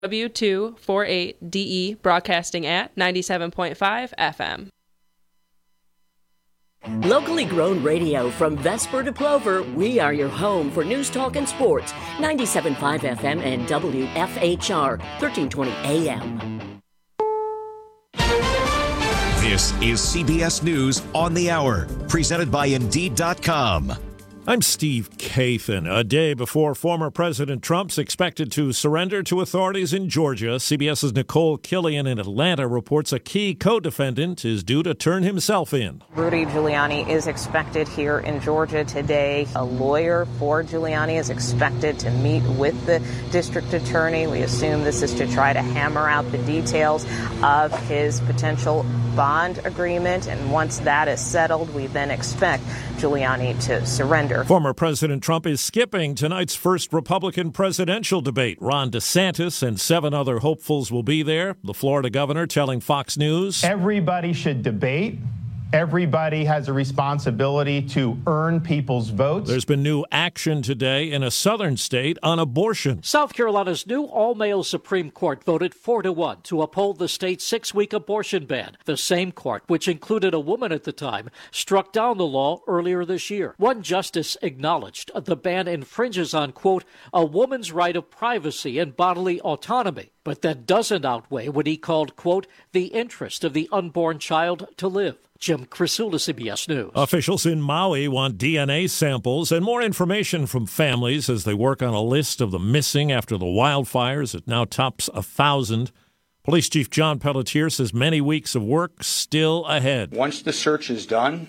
W248DE broadcasting at 97.5 FM. Locally grown radio from Vesper to Plover, we are your home for news, talk, and sports. 97.5 FM and WFHR, 1320 AM. This is CBS News on the Hour, presented by Indeed.com. I'm Steve Kathan. A day before former President Trump's expected to surrender to authorities in Georgia, CBS's Nicole Killian in Atlanta reports a key co-defendant is due to turn himself in. Rudy Giuliani is expected here in Georgia today. A lawyer for Giuliani is expected to meet with the district attorney. We assume this is to try to hammer out the details of his potential bond agreement. And once that is settled, we then expect Giuliani to surrender. Former President Trump is skipping tonight's first Republican presidential debate. Ron DeSantis and 7 other hopefuls will be there. The Florida governor telling Fox News, everybody should debate. Everybody has a responsibility to earn people's votes. There's been new action today in a southern state on abortion. South Carolina's new all-male Supreme Court voted 4-1 to uphold the state's 6-week abortion ban. The same court, which included a woman at the time, struck down the law earlier this year. One justice acknowledged the ban infringes on, quote, a woman's right of privacy and bodily autonomy. But that doesn't outweigh what he called, quote, the interest of the unborn child to live. Jim Crisula, CBS News. Officials in Maui want DNA samples and more information from families as they work on a list of the missing after the wildfires. It now tops 1,000. Police Chief John Pelletier says many weeks of work still ahead. Once the search is done,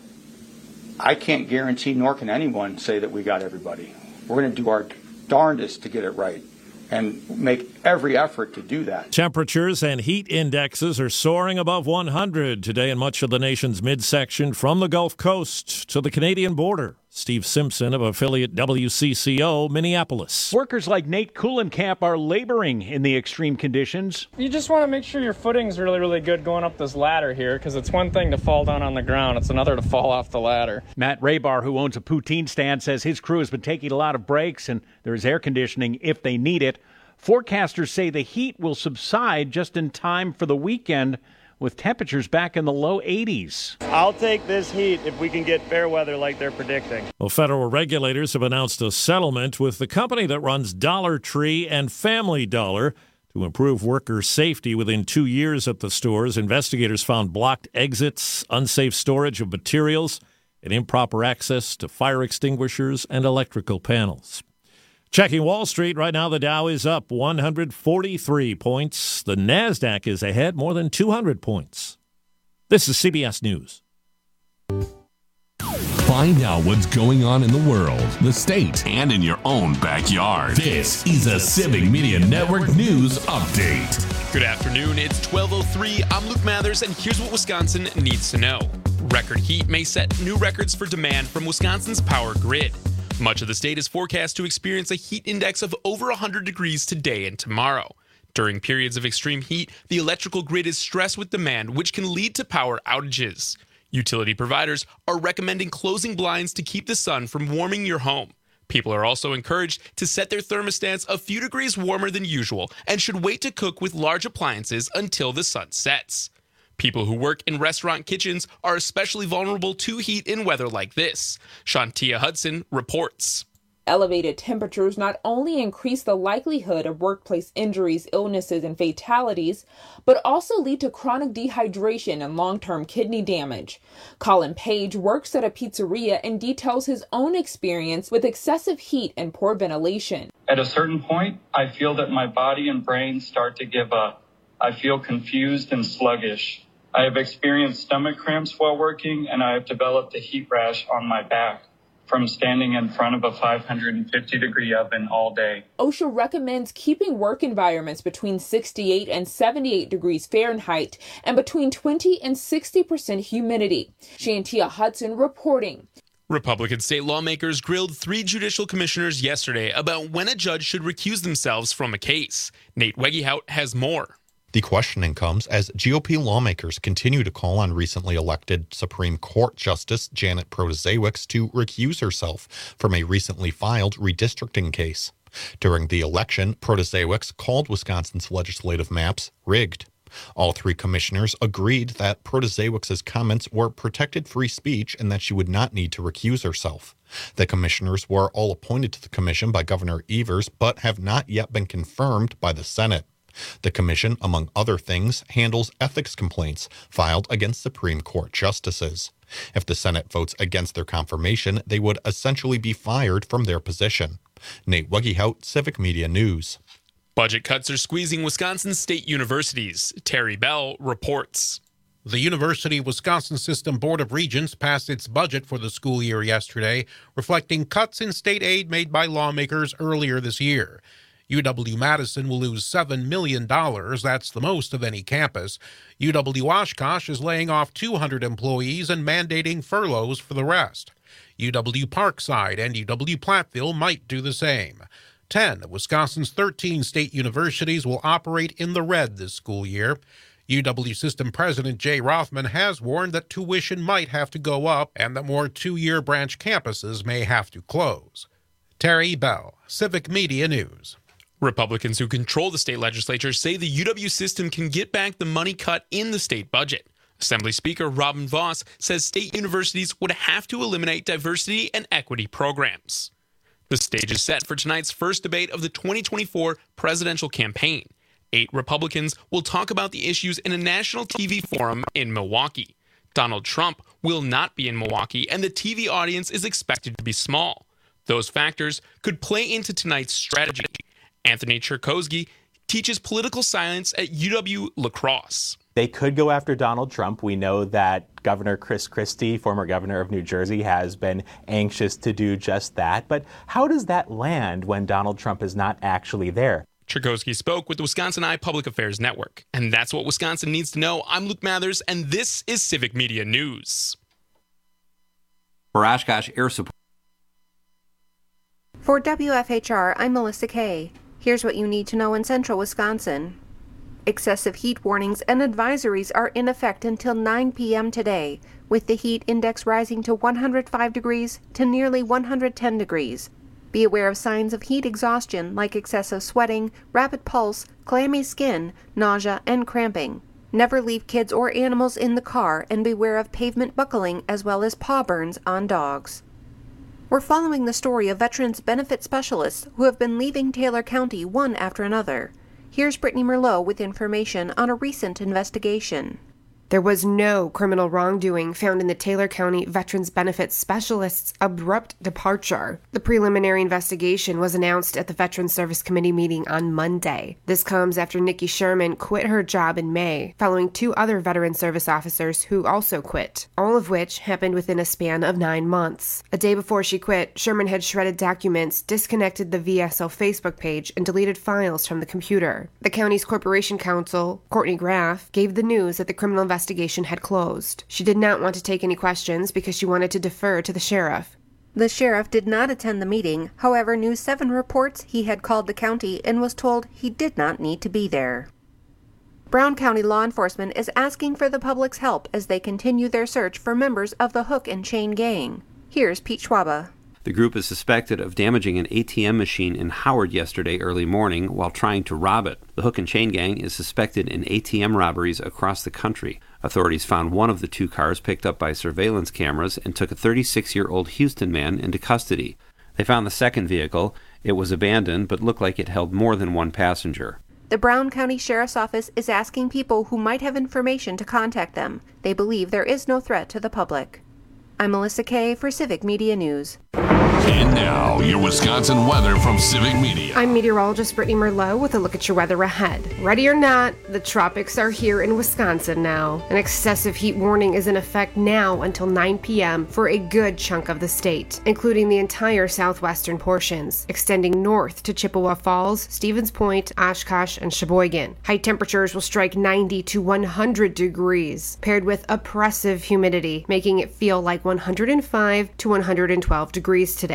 I can't guarantee, nor can anyone say that we got everybody. We're going to do our darndest to get it right and make every effort to do that. Temperatures and heat indexes are soaring above 100 today in much of the nation's midsection from the Gulf Coast to the Canadian border. Steve Simpson of affiliate WCCO, Minneapolis. Workers like Nate Kuhlenkamp are laboring in the extreme conditions. You just want to make sure your footing's really, really good going up this ladder here, because it's one thing to fall down on the ground. It's another to fall off the ladder. Matt Raybar, who owns a poutine stand, says his crew has been taking a lot of breaks and there is air conditioning if they need it. Forecasters say the heat will subside just in time for the weekend, with temperatures back in the low 80s. I'll take this heat if we can get fair weather like they're predicting. Well, federal regulators have announced a settlement with the company that runs Dollar Tree and Family Dollar to improve worker safety. Within 2 years at the stores, investigators found blocked exits, unsafe storage of materials, and improper access to fire extinguishers and electrical panels. Checking Wall Street, right now the Dow is up 143 points. The NASDAQ is ahead more than 200 points. This is CBS News. Find out what's going on in the world, the state, and in your own backyard. This is a Civic Media Network News Update. Good afternoon. It's 12:03. I'm Luke Mathers, and here's what Wisconsin needs to know. Record heat may set new records for demand from Wisconsin's power grid. Much of the state is forecast to experience a heat index of over 100 degrees today and tomorrow. During periods of extreme heat, the electrical grid is stressed with demand, which can lead to power outages. Utility providers are recommending closing blinds to keep the sun from warming your home. People are also encouraged to set their thermostats a few degrees warmer than usual and should wait to cook with large appliances until the sun sets. People who work in restaurant kitchens are especially vulnerable to heat in weather like this. Shantia Hudson reports. Elevated temperatures not only increase the likelihood of workplace injuries, illnesses, and fatalities, but also lead to chronic dehydration and long-term kidney damage. Colin Page works at a pizzeria and details his own experience with excessive heat and poor ventilation. At a certain point, I feel that my body and brain start to give up. I feel confused and sluggish. I have experienced stomach cramps while working, and I have developed a heat rash on my back from standing in front of a 550-degree oven all day. OSHA recommends keeping work environments between 68 and 78 degrees Fahrenheit and between 20 and 60% humidity. Shantia Hudson reporting. Republican state lawmakers grilled 3 judicial commissioners yesterday about when a judge should recuse themselves from a case. Nate Wegehout has more. The questioning comes as GOP lawmakers continue to call on recently elected Supreme Court Justice Janet Protasiewicz to recuse herself from a recently filed redistricting case. During the election, Protasiewicz called Wisconsin's legislative maps rigged. All three commissioners agreed that Protasiewicz's comments were protected free speech and that she would not need to recuse herself. The commissioners were all appointed to the commission by Governor Evers, but have not yet been confirmed by the Senate. The commission, among other things, handles ethics complaints filed against Supreme Court justices. If the Senate votes against their confirmation, they would essentially be fired from their position. Nate Wegehout, Civic Media News. Budget cuts are squeezing Wisconsin state universities. Terry Bell reports. The University of Wisconsin System Board of Regents passed its budget for the school year yesterday, reflecting cuts in state aid made by lawmakers earlier this year. UW-Madison will lose $7 million. That's the most of any campus. UW-Oshkosh is laying off 200 employees and mandating furloughs for the rest. UW-Parkside and UW-Platteville might do the same. 10 of Wisconsin's 13 state universities will operate in the red this school year. UW System President Jay Rothman has warned that tuition might have to go up and that more two-year branch campuses may have to close. Terry Bell, Civic Media News. Republicans who control the state legislature say the UW system can get back the money cut in the state budget. Assembly Speaker Robin Vos says state universities would have to eliminate diversity and equity programs. The stage is set for tonight's first debate of the 2024 presidential campaign. 8 Republicans will talk about the issues in a national TV forum in Milwaukee. Donald Trump will not be in Milwaukee, and the TV audience is expected to be small. Those factors could play into tonight's strategy. Anthony Cherkosky teaches political science at UW La Crosse. They could go after Donald Trump. We know that Governor Chris Christie, former governor of New Jersey, has been anxious to do just that. But how does that land when Donald Trump is not actually there? Cherkosky spoke with the Wisconsin Eye Public Affairs Network. And that's what Wisconsin needs to know. I'm Luke Mathers, and this is Civic Media News. For Oshkosh Air Support. For WFHR, I'm Melissa Kay. Here's what you need to know in central Wisconsin. Excessive heat warnings and advisories are in effect until 9 p.m. today, with the heat index rising to 105 degrees to nearly 110 degrees. Be aware of signs of heat exhaustion like excessive sweating, rapid pulse, clammy skin, nausea, and cramping. Never leave kids or animals in the car, and beware of pavement buckling as well as paw burns on dogs. We're following the story of veterans benefit specialists who have been leaving Taylor County one after another. Here's Brittany Merlot with information on a recent investigation. There was no criminal wrongdoing found in the Taylor County Veterans Benefits Specialist's abrupt departure. The preliminary investigation was announced at the Veterans Service Committee meeting on Monday. This comes after Nikki Sherman quit her job in May, following 2 other veteran service officers who also quit, all of which happened within a span of 9 months. A day before she quit, Sherman had shredded documents, disconnected the VSO Facebook page, and deleted files from the computer. The county's corporation counsel, Courtney Graff, gave the news that the criminal investigation had closed. She did not want to take any questions because she wanted to defer to the sheriff. The sheriff did not attend the meeting. However, News 7 reports he had called the county and was told he did not need to be there. Brown County law enforcement is asking for the public's help as they continue their search for members of the Hook and Chain Gang. Here's Pete Schwaba. The group is suspected of damaging an ATM machine in Howard yesterday early morning while trying to rob it. The Hook and Chain Gang is suspected in ATM robberies across the country. Authorities found one of the 2 cars picked up by surveillance cameras and took a 36-year-old Houston man into custody. They found the second vehicle. It was abandoned but looked like it held more than 1 passenger. The Brown County Sheriff's Office is asking people who might have information to contact them. They believe there is no threat to the public. I'm Melissa Kay for Civic Media News. And now, your Wisconsin weather from Civic Media. I'm meteorologist Brittany Merlot with a look at your weather ahead. Ready or not, the tropics are here in Wisconsin now. An excessive heat warning is in effect now until 9 p.m. for a good chunk of the state, including the entire southwestern portions, extending north to Chippewa Falls, Stevens Point, Oshkosh, and Sheboygan. High temperatures will strike 90 to 100 degrees, paired with oppressive humidity, making it feel like 105 to 112 degrees today.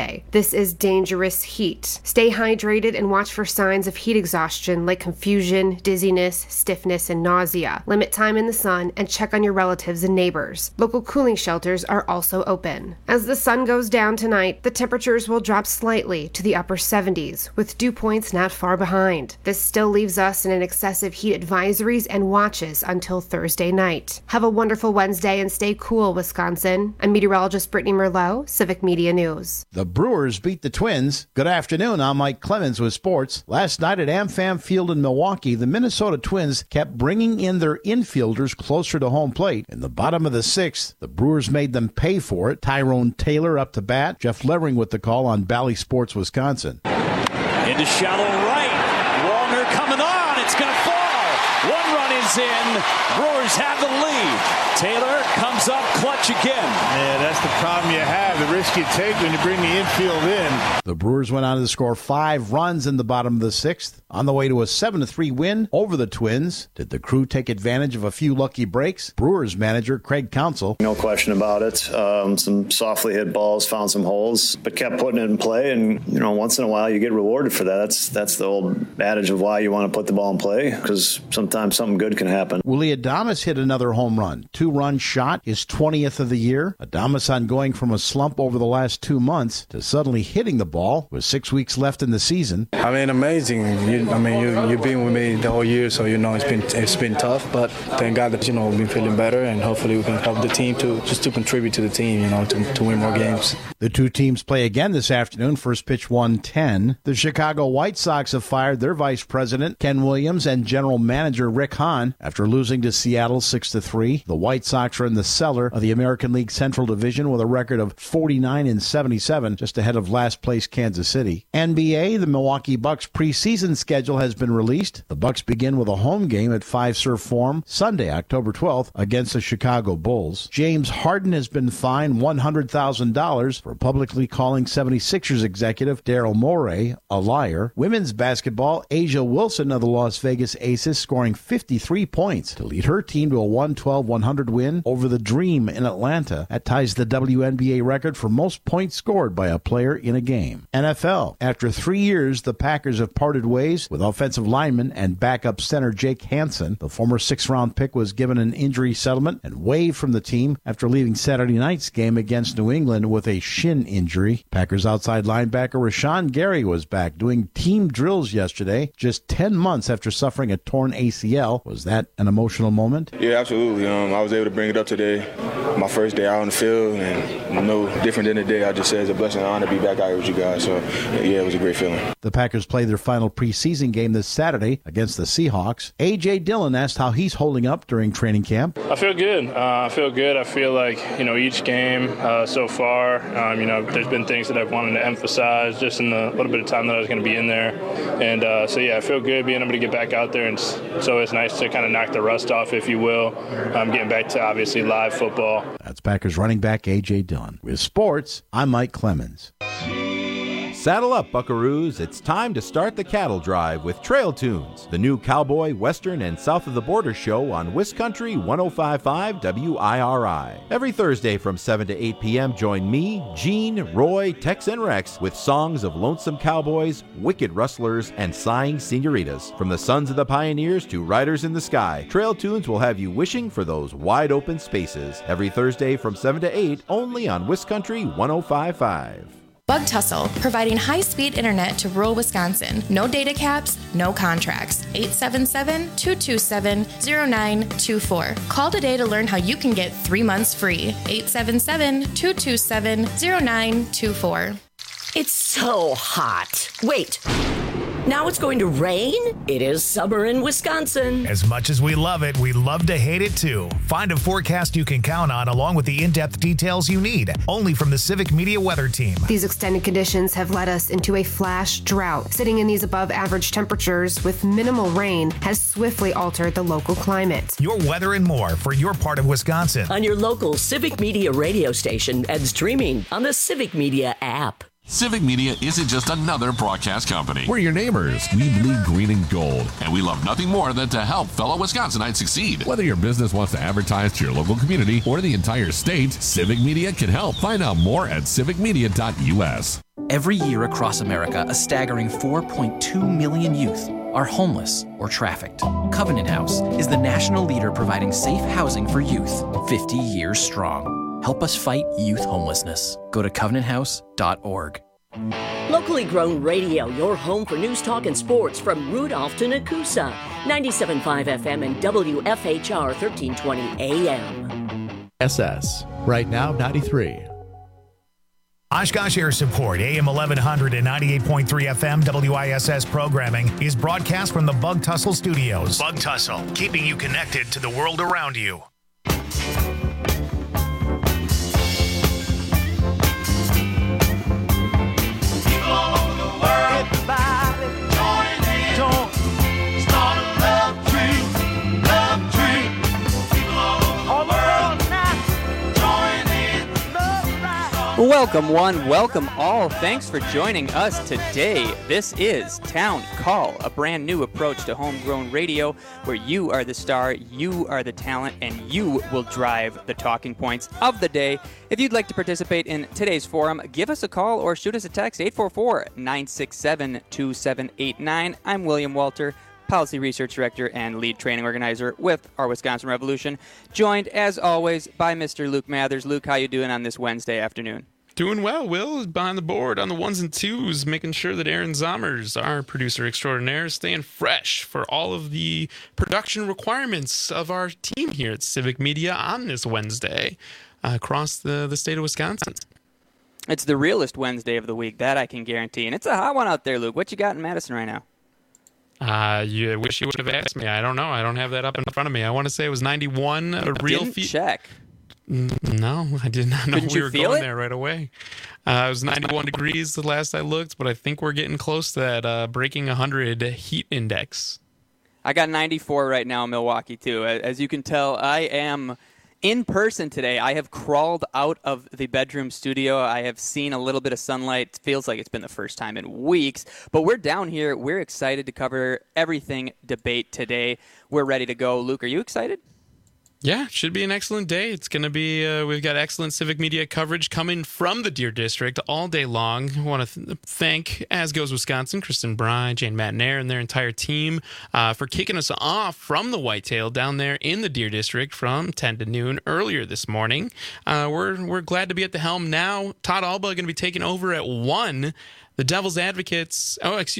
Thursday. This is dangerous heat. Stay hydrated and watch for signs of heat exhaustion like confusion, dizziness, stiffness, and nausea. Limit time in the sun and check on your relatives and neighbors. Local cooling shelters are also open. As the sun goes down tonight, the temperatures will drop slightly to the upper 70s, with dew points not far behind. This still leaves us in an excessive heat advisories and watches until Thursday night. Have a wonderful Wednesday and stay cool, Wisconsin. I'm meteorologist Brittany Merlot, Civic Media News. The Brewers beat the Twins. Good afternoon, I'm Mike Clemens with sports. Last night at AmFam Field in Milwaukee, the Minnesota Twins kept bringing in their infielders closer to home plate. In the bottom of the sixth, the Brewers made them pay for it. Tyrone Taylor up to bat. Jeff Levering with the call on Bally Sports, Wisconsin. Into shallow right. Wallner coming on. It's going to fall. One run is in. Brewers have the lead. Taylor comes up clutch again. Yeah, that's the problem you have. The risk you take when you bring the infield in. The Brewers went on to score 5 runs in the bottom of the sixth, on the way to a 7-3 win over the Twins. Did the crew take advantage of a few lucky breaks? Brewers manager Craig Counsell. No question about it. Some softly hit balls, found some holes, but kept putting it in play. And, once in a while you get rewarded for that. That's the old adage of why you want to put the ball in play, because sometimes something good can happen. Willie Adames hit another home run. 2-run shot, his 20th of the year. Adames on going from a slump over the last 2 months to suddenly hitting the ball with 6 weeks left in the season. Amazing. You've been with me the whole year, so it's been tough. But thank God that we've been feeling better, and hopefully we can help the team to contribute to the team, to win more games. The two teams play again this afternoon. First pitch 1:10. The Chicago White Sox have fired their vice president Ken Williams and general manager Rick Hahn after losing to Seattle 6-3. The White Sox are in the cellar of the American League Central Division with a record of 49-77, just ahead of last place Kansas City. NBA, the Milwaukee Bucks preseason schedule has been released. The Bucks begin with a home game at Fiserv Forum Sunday, October 12th, against the Chicago Bulls. James Harden has been fined $100,000 for publicly calling 76ers executive Daryl Morey a liar. Women's basketball, A'ja Wilson of the Las Vegas Aces scoring 53 points to lead her team to a 112-100 win over the Dream in Atlanta. That ties the WNBA record for most points scored by a player in a game. NFL. After 3 years, the Packers have parted ways with offensive lineman and backup center Jake Hansen. The former 6th-round pick was given an injury settlement and waived from the team after leaving Saturday night's game against New England with a shin injury. Packers outside linebacker Rashawn Gary was back doing team drills yesterday, just 10 months after suffering a torn ACL. Was that an emotional moment? Yeah, absolutely. I was able to bring it up today, my first day out on the field, and no different than the day. I just said it's a blessing and honor to be back out here with you guys. So, yeah, it was a great feeling. The Packers play their final preseason game this Saturday against the Seahawks. A.J. Dillon asked how he's holding up during training camp. I feel good. I feel like, each game so far, there's been things that I've wanted to emphasize just in the little bit of time that I was going to be in there. And I feel good being able to get back out there. And so it's nice to kind of knock the rust off, if you will, getting back to obviously live football. That's Packers running back A.J. Dillon. With sports, I'm Mike Clemens. Saddle up, buckaroos. It's time to start the cattle drive with Trail Tunes, the new cowboy, western, and south of the border show on Wiscountry 105.5 WIRI. Every Thursday from 7 to 8 p.m., join me, Gene, Roy, Tex, and Rex with songs of lonesome cowboys, wicked rustlers, and sighing senoritas. From the sons of the pioneers to riders in the sky, Trail Tunes will have you wishing for those wide open spaces. Every Thursday from 7 to 8, only on Wiscountry 105.5. Bug Tussle, providing high-speed internet to rural Wisconsin. No data caps, no contracts. 877-227-0924. Call today to learn how you can get 3 months free. 877-227-0924. It's so hot. Wait. Now it's going to rain? It is summer in Wisconsin. As much as we love it, we love to hate it too. Find a forecast you can count on along with the in-depth details you need, only from the Civic Media Weather Team. These extended conditions have led us into a flash drought. Sitting in these above average temperatures with minimal rain has swiftly altered the local climate. Your weather and more for your part of Wisconsin. On your local Civic Media radio station and streaming on the Civic Media app. Civic Media isn't just another broadcast company. We're your neighbors. We bleed green and gold. And we love nothing more than to help fellow Wisconsinites succeed. Whether your business wants to advertise to your local community or the entire state, Civic Media can help. Find out more at civicmedia.us. Every year across America, a staggering 4.2 million youth are homeless or trafficked. Covenant House is the national leader providing safe housing for youth, 50 years strong. Help us fight youth homelessness. Go to covenanthouse.org. Locally grown radio, your home for news, talk, and sports from Rudolph to Nakusa. 97.5 FM and WFHR 1320 AM. SS. Right now, 93. Oshkosh Air Support, AM 1100 and 98.3 FM WISS programming is broadcast from the Bug Tussle Studios. Bug Tussle, keeping you connected to the world around you. Welcome one, welcome all. Thanks for joining us today. This is Town Call, a brand new approach to homegrown radio where you are the star, you are the talent, and you will drive the talking points of the day. If you'd like to participate in today's forum, give us a call or shoot us a text, 844-967-2789. I'm William Walter, Policy Research Director and Lead Training Organizer with our Wisconsin Revolution, joined, as always, by Mr. Luke Mathers. Luke, how you doing on this Wednesday afternoon? Doing well. Will is behind the board on the ones and twos, making sure that Aaron Zommers, our producer extraordinaire, is staying fresh for all of the production requirements of our team here at Civic Media on this Wednesday across the state of Wisconsin. It's the realest Wednesday of the week, that I can guarantee. And it's a hot one out there, Luke. What you got in Madison right now? You wish you would have asked me. I don't know. I don't have that up in front of me. I want to say it was 91. A real Didn't check. No, I did not know Couldn't we you were feel going it? there right away. It was 91 degrees the last I looked, but I think we're getting close to that breaking 100 heat index. I got 94 right now in Milwaukee, too. As you can tell, I am in person today. I have crawled out of the bedroom studio. I have seen a little bit of sunlight. It feels like it's been the first time in weeks. But we're down here. We're excited to cover everything debate today. We're ready to go. Luke, are you excited? Yeah, should be an excellent day. It's going to be, we've got excellent civic media coverage coming from the Deer District all day long. I want to thank, as goes Wisconsin, Kristen Bry, Jane Matnair, and their entire team for kicking us off from the Whitetail down there in the Deer District from 10 to noon earlier this morning. We're glad to be at the helm now. Todd Alba going to be taking over at 1. The Devil's Advocates,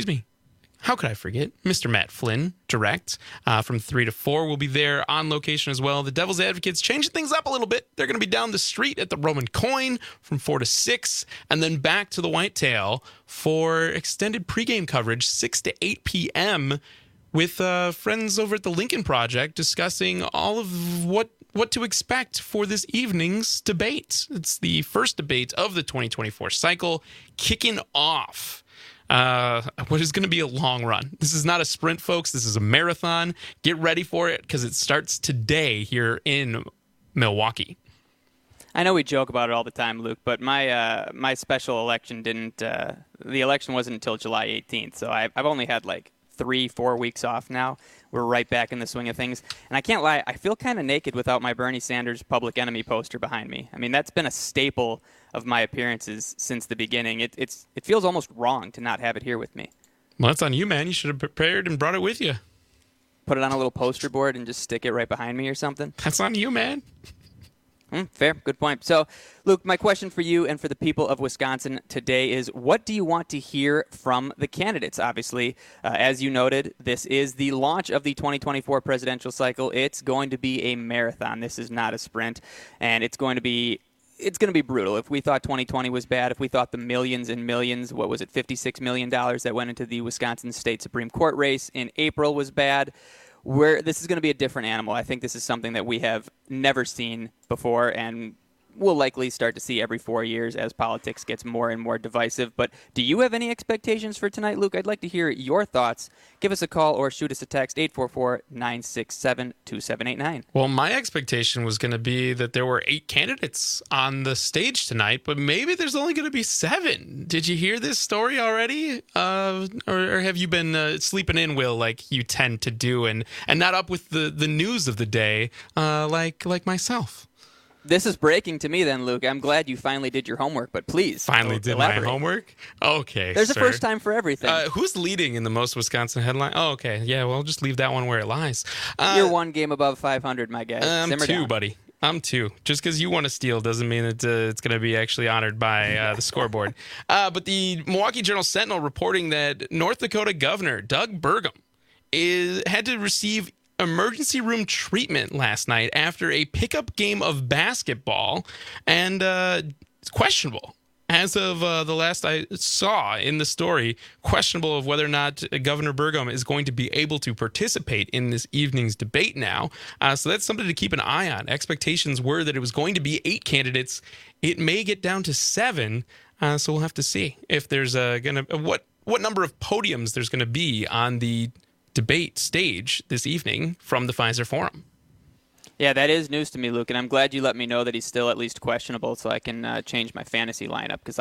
how could I forget? Mr. Matt Flynn, direct, from 3 to 4 will be there on location as well. The Devil's Advocates changing things up a little bit. They're going to be down the street at the Roman Coin from 4 to 6, and then back to the Whitetail for extended pregame coverage, 6 to 8 p.m., with friends over at the Lincoln Project discussing all of what to expect for this evening's debate. It's the first debate of the 2024 cycle, kicking off what is going to be a long run. This is not a sprint, folks. This is a marathon. Get ready for it because it starts today here in Milwaukee. I know we joke about it all the time, Luke, but my special election didn't. The election wasn't until July 18th, so I've only had like 3-4 weeks off now. We're right back in the swing of things, and I can't lie. I feel kind of naked without my Bernie Sanders Public Enemy poster behind me. I mean, that's been a staple of my appearances since the beginning. It feels almost wrong to not have it here with me. Well, that's on you, man. You should have prepared and brought it with you. Put it on a little poster board and just stick it right behind me or something. That's on you, man. Fair. Good point. So, Luke, my question for you and for the people of Wisconsin today is, what do you want to hear from the candidates? Obviously, as you noted, this is the launch of the 2024 presidential cycle. It's going to be a marathon. This is not a sprint, and it's going to be brutal. If we thought 2020 was bad, if we thought the millions and millions, what was it, $56 million that went into the Wisconsin State Supreme Court race in April was bad, this is going to be a different animal. I think this is something that we have never seen before, and we'll likely start to see every 4 years as politics gets more and more divisive. But do you have any expectations for tonight, Luke? I'd like to hear your thoughts. Give us a call or shoot us a text, 844-967-2789. Well, my expectation was going to be that there were 8 candidates on the stage tonight, but maybe there's only going to be 7. Did you hear this story already? Or have you been sleeping in, Will, like you tend to do, and not up with the news of the day like myself? This is breaking to me then, Luke. I'm glad you finally did your homework, but please. Finally did elaborate. my homework? Okay, There's sir. a first time for everything. Who's leading in the most Wisconsin headline? Oh, okay. Yeah, well, just leave that one where it lies. You're one game above 500, my guy. I'm Simmer 2, down. buddy. I'm 2. Just because you won a steal doesn't mean that it's going to be actually honored by the scoreboard. But the Milwaukee Journal-Sentinel reporting that North Dakota Governor Doug Burgum had to receive emergency room treatment last night after a pickup game of basketball, and it's questionable. As of the last I saw in the story, questionable of whether or not Governor Burgum is going to be able to participate in this evening's debate now. So that's something to keep an eye on. Expectations were that it was going to be 8 candidates. It may get down to 7. So we'll have to see if there's what number of podiums there's going to be on the debate stage this evening from the Pfizer Forum. Yeah, that is news to me, Luke, and I'm glad you let me know that he's still at least questionable, so I can change my fantasy lineup, because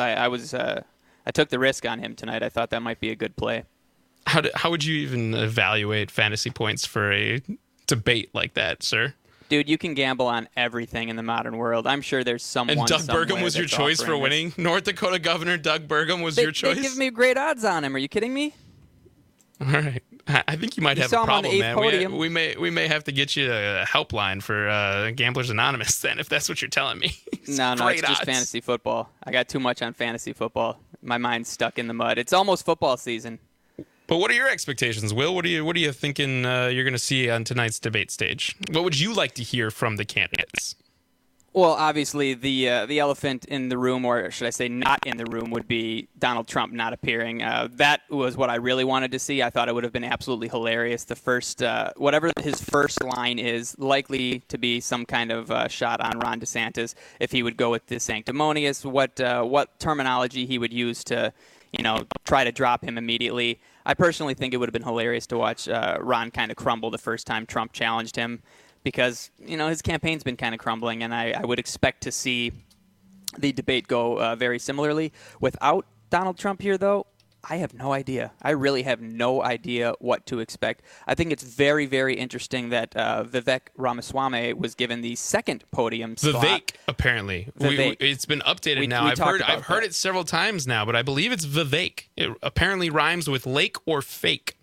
I took the risk on him tonight. I thought that might be a good play. How would you even evaluate fantasy points for a debate like that, sir? Dude, you can gamble on everything in the modern world. I'm sure there's someone. And Doug Burgum was your choice for winning? North Dakota Governor Doug Burgum was your choice? They give me great odds on him. Are you kidding me? All right. I think you might have a problem, man. We may have to get you a helpline for Gamblers Anonymous then, if that's what you're telling me. No, it's just fantasy football. I got too much on fantasy football. My mind's stuck in the mud. It's almost football season. But what are your expectations, Will? What are you thinking you're going to see on tonight's debate stage? What would you like to hear from the candidates? Well, obviously, the elephant in the room, or should I say not in the room, would be Donald Trump not appearing. That was what I really wanted to see. I thought it would have been absolutely hilarious. The first, whatever his first line is, likely to be some kind of shot on Ron DeSantis. If he would go with the sanctimonious, what terminology he would use to, try to drop him immediately. I personally think it would have been hilarious to watch Ron kind of crumble the first time Trump challenged him, because, his campaign's been kind of crumbling, and I would expect to see the debate go very similarly. Without Donald Trump here, though, I have no idea. I really have no idea what to expect. I think it's very, very interesting that Vivek Ramaswamy was given the second podium slot. Vivek, apparently. It's been updated now. I've heard it several times now, but I believe it's Vivek. It apparently rhymes with lake or fake.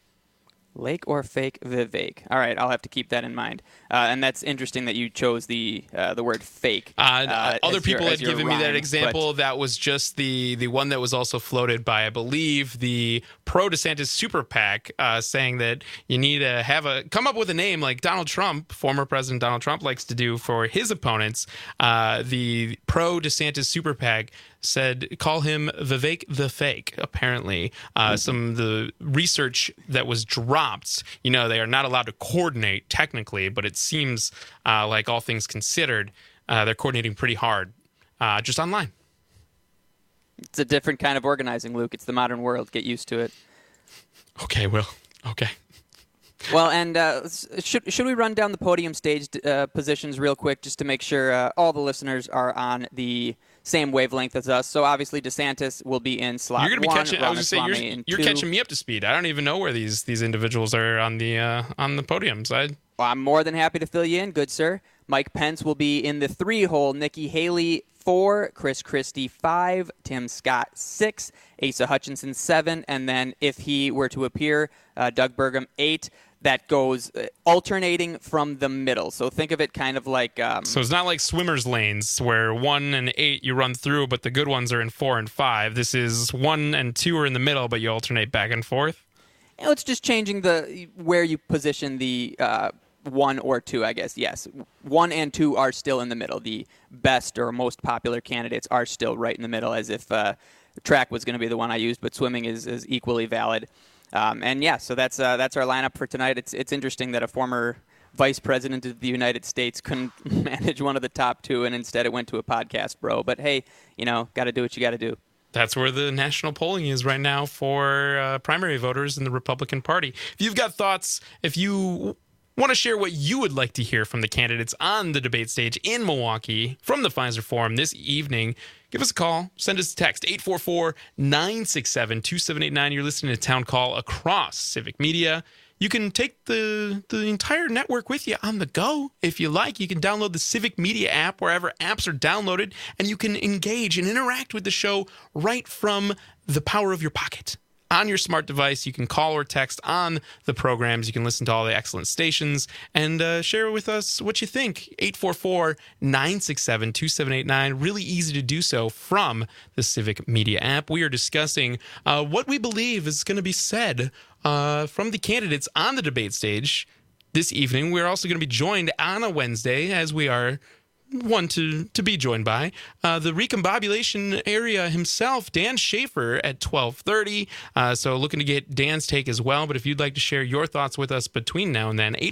Lake or fake Vivek. All right, I'll have to keep that in mind. And that's interesting that you chose the word fake. Other people had given me that example. That was just the one that was also floated by, I believe, the pro-DeSantis super PAC, saying that you need to come up with a name like Donald Trump, former President Donald Trump, likes to do for his opponents. The pro-DeSantis super PAC said, call him Vivek the Fake, apparently. Some of the research that was dropped, they are not allowed to coordinate technically, but it seems like all things considered, they're coordinating pretty hard just online. It's a different kind of organizing, Luke. It's the modern world. Get used to it. Okay, Will. Okay. Well, and should we run down the podium stage positions real quick just to make sure all the listeners are on the same wavelength as us? So obviously DeSantis will be in slot 1. You're going to be catching. You're catching me up to speed. I don't even know where these individuals are on the podiums. Well, I'm more than happy to fill you in, good sir. Mike Pence will be in the 3-hole. Nikki Haley 4, Chris Christie 5, Tim Scott 6, Asa Hutchinson 7, and then if he were to appear, Doug Burgum 8. That goes alternating from the middle. So think of it kind of like... so it's not like swimmer's lanes where 1 and 8 you run through, but the good ones are in 4 and 5. This is 1 and 2 are in the middle, but you alternate back and forth? It's just changing where you position the 1 or 2, I guess. Yes, 1 and 2 are still in the middle. The best or most popular candidates are still right in the middle, as if track was going to be the one I used, but swimming is equally valid. So that's our lineup for tonight. It's interesting that a former vice president of the United States couldn't manage one of the top 2, and instead it went to a podcast, bro. But hey, got to do what you got to do. That's where the national polling is right now for primary voters in the Republican Party. If you've got thoughts, if you want to share what you would like to hear from the candidates on the debate stage in Milwaukee from the Pfizer Forum this evening, give us a call. Send us a text, 844-967-2789. You're listening to Town Call across Civic Media. You you can take the entire network with you on the go if you like. You can download the Civic Media app wherever apps are downloaded, and you can engage and interact with the show right from the power of your pocket. On your smart device, you can call or text on the programs. You can listen to all the excellent stations and share with us what you think. 844-967-2789. Really easy to do so from the Civic Media app. We are discussing what we believe is going to be said from the candidates on the debate stage this evening. We're also going to be joined on a Wednesday, as we are one to be joined by the recombobulation area himself, Dan Schaefer, at 12:30. So looking to get Dan's take as well. But if you'd like to share your thoughts with us between now and then,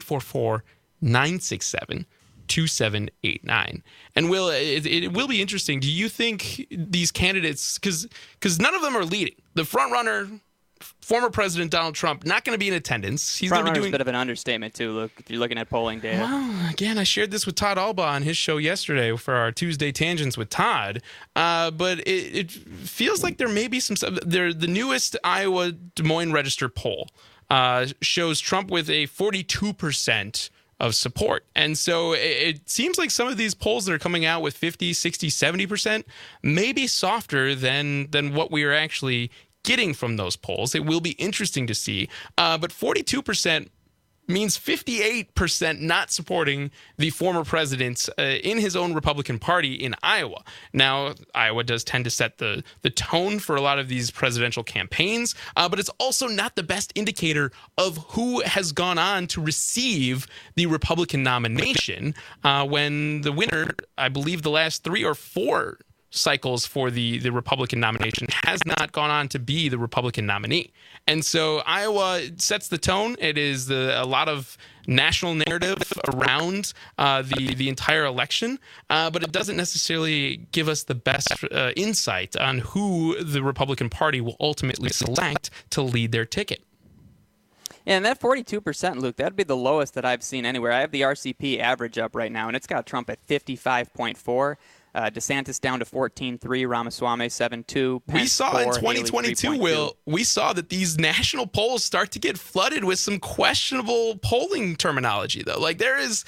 844-967-2789. And Will, it will be interesting. Do you think these candidates, because none of them are leading, the front runner, former President Donald Trump, not going to be in attendance. He's going to be doing a bit of an understatement too. Look, if you're looking at polling data. Well, again, I shared this with Todd Alba on his show yesterday for our Tuesday Tangents with Todd. But it feels like there may be some. The newest Iowa Des Moines Register poll shows Trump with a 42% of support. And so it seems like some of these polls that are coming out with 50, 60, 70% may be softer than what we are actually getting from those polls. It will be interesting to see. But 42% means 58% not supporting the former president in his own Republican Party in Iowa. Now, Iowa does tend to set the tone for a lot of these presidential campaigns, but it's also not the best indicator of who has gone on to receive the Republican nomination when the winner, I believe the last 3 or 4 cycles for the Republican nomination, has not gone on to be the Republican nominee. And so Iowa sets the tone. It is a lot of national narrative around the entire election, but it doesn't necessarily give us the best insight on who the Republican Party will ultimately select to lead their ticket. Yeah, and that 42%, Luke, that'd be the lowest that I've seen anywhere. I have the RCP average up right now, and it's got Trump at 55.4. DeSantis down to 14.3, Ramaswamy 7.2. We saw in 2022, Will, we saw that these national polls start to get flooded with some questionable polling terminology, though. Like it's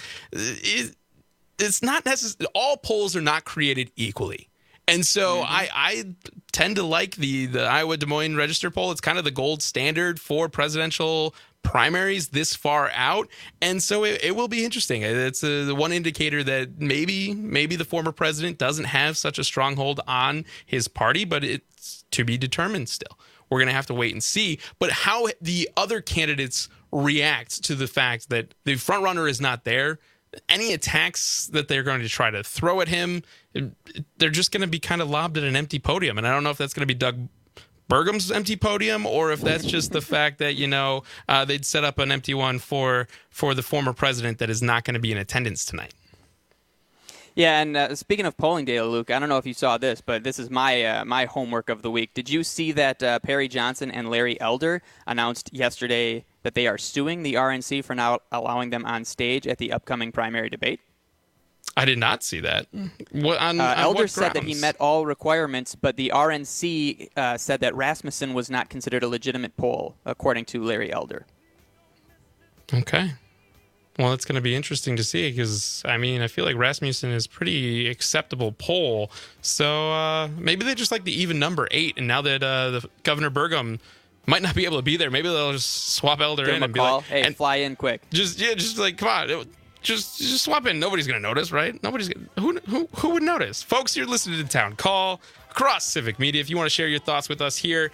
not necessary. All polls are not created equally. And so I tend to like the Iowa Des Moines Register poll. It's kind of the gold standard for presidential primaries this far out, and so it will be interesting. It's the one indicator that maybe the former president doesn't have such a stronghold on his party, but it's to be determined still. We're going to have to wait and see. But how the other candidates react to the fact that the front runner is not there, any attacks that they're going to try to throw at him, they're just going to be kind of lobbed at an empty podium. And I don't know if that's going to be Doug Burgum's empty podium, or if that's just the fact that, they'd set up an empty one for the former president that is not going to be in attendance tonight. Yeah, and speaking of polling data, Luke, I don't know if you saw this, but this is my homework of the week. Did you see that Perry Johnson and Larry Elder announced yesterday that they are suing the RNC for not allowing them on stage at the upcoming primary debate? I did not see that. Elder said that he met all requirements, but the RNC said that Rasmussen was not considered a legitimate poll, according to Larry Elder. Okay. Well, it's going to be interesting to see because, I feel like Rasmussen is pretty acceptable poll. So maybe they just like the even number 8, and now that the Governor Burgum might not be able to be there, maybe they'll just swap Elder in and be like, "Hey, fly in quick." Just like, come on. Just swap in. Nobody's going to notice, right? Who would notice? Folks, you're listening to Town Call across Civic Media. If you want to share your thoughts with us here,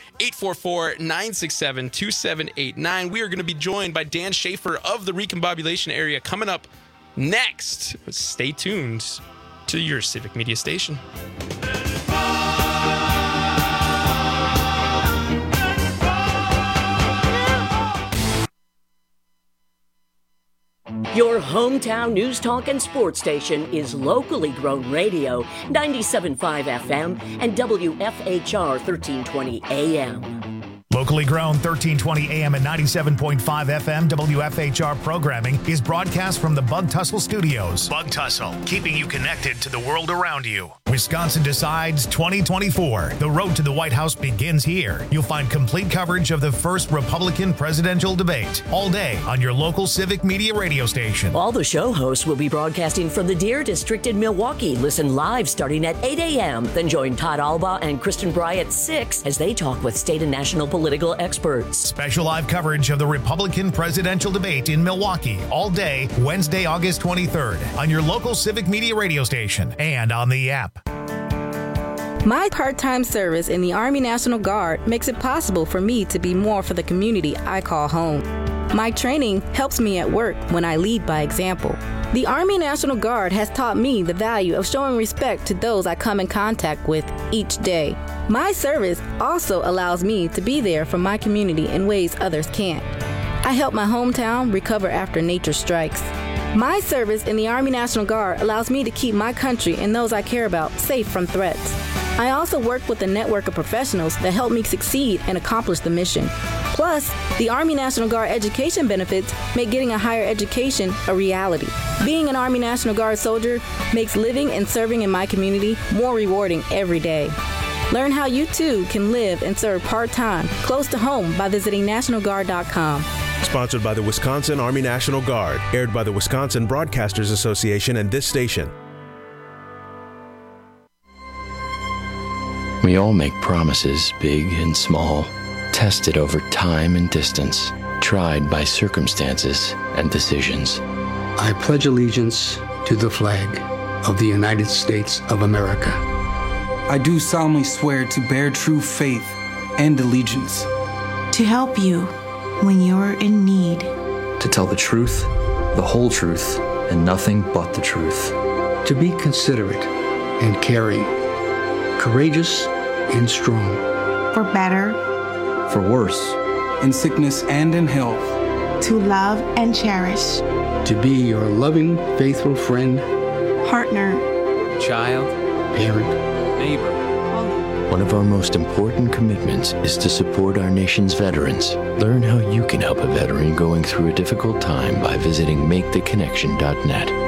844-967-2789. We are going to be joined by Dan Schaefer of the Recombobulation area coming up next. Stay tuned to your Civic Media station. Your hometown news talk and sports station is locally grown radio, 97.5 FM and WFHR 1320 AM. Locally grown 1320 AM and 97.5 FM WFHR programming is broadcast from the Bug Tussle Studios. Bug Tussle, keeping you connected to the world around you. Wisconsin Decides 2024. The road to the White House begins here. You'll find complete coverage of the first Republican presidential debate all day on your local civic media radio station. All the show hosts will be broadcasting from the Deer District in Milwaukee. Listen live starting at 8 a.m. Then join Todd Alba and Kristen Bry at 6 as they talk with state and national political experts. Special live coverage of the Republican presidential debate in Milwaukee all day, Wednesday, August 23rd on your local civic media radio station and on the app. My part-time service in the Army National Guard makes it possible for me to be more for the community I call home. My training helps me at work when I lead by example. The Army National Guard has taught me the value of showing respect to those I come in contact with each day. My service also allows me to be there for my community in ways others can't. I help my hometown recover after nature strikes. My service in the Army National Guard allows me to keep my country and those I care about safe from threats. I also work with a network of professionals that help me succeed and accomplish the mission. Plus, the Army National Guard education benefits make getting a higher education a reality. Being an Army National Guard soldier makes living and serving in my community more rewarding every day. Learn how you too can live and serve part-time close to home by visiting NationalGuard.com. Sponsored by the Wisconsin Army National Guard. Aired by the Wisconsin Broadcasters Association and this station. We all make promises, big and small, tested over time and distance, tried by circumstances and decisions. I pledge allegiance to the flag of the United States of America. I do solemnly swear to bear true faith and allegiance. To help you when you're in need. To tell the truth, the whole truth, and nothing but the truth. To be considerate and caring, courageous and strong. For better. For worse. In sickness and in health. To love and cherish. To be your loving, faithful friend. Partner. Child. Parent. Neighbor. One of our most important commitments is to support our nation's veterans. Learn how you can help a veteran going through a difficult time by visiting maketheconnection.net.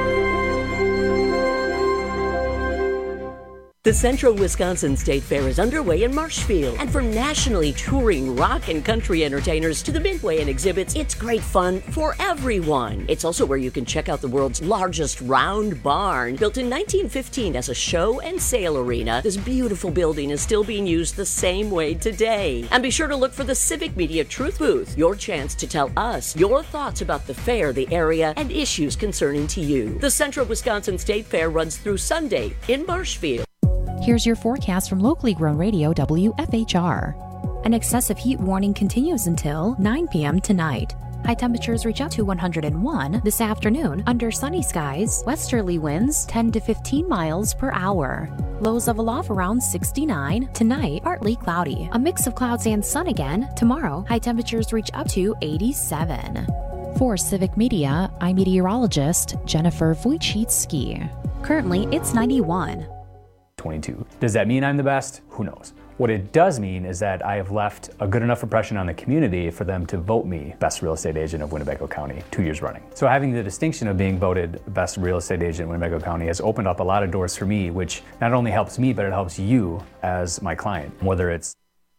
The Central Wisconsin State Fair is underway in Marshfield. And from nationally touring rock and country entertainers to the Midway and exhibits, it's great fun for everyone. It's also where you can check out the world's largest round barn. Built in 1915 as a show and sale arena, this beautiful building is still being used the same way today. And be sure to look for the Civic Media Truth Booth, your chance to tell us your thoughts about the fair, the area, and issues concerning to you. The Central Wisconsin State Fair runs through Sunday in Marshfield. Here's your forecast from locally grown radio WFHR. An excessive heat warning continues until 9 p.m. tonight. High temperatures reach up to 101 this afternoon under sunny skies, westerly winds 10 to 15 miles per hour. Lows level off around 69. Tonight, partly cloudy. A mix of clouds and sun again. Tomorrow, high temperatures reach up to 87. For Civic Media, I'm meteorologist Jennifer Wojcicki. Currently, it's 91. 22. Does that mean I'm the best? Who knows? What it does mean is that I have left a good enough impression on the community for them to vote me Best Real Estate Agent of Winnebago County 2 years running. So having the distinction of being voted Best Real Estate Agent in Winnebago County has opened up a lot of doors for me, which not only helps me, but it helps you as my client, whether it's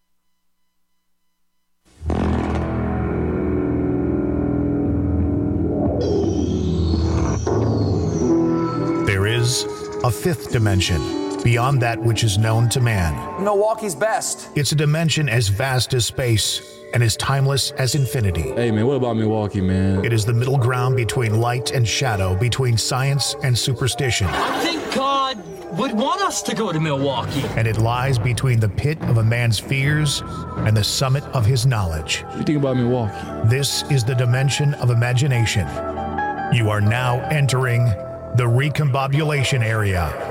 There is a fifth dimension beyond that which is known to man. Milwaukee's best. It's a dimension as vast as space and as timeless as infinity. Hey man, what about Milwaukee, man? It is the middle ground between light and shadow, between science and superstition. I think God would want us to go to Milwaukee. And it lies between the pit of a man's fears and the summit of his knowledge. What do you think about Milwaukee? This is the dimension of imagination. You are now entering the recombobulation area.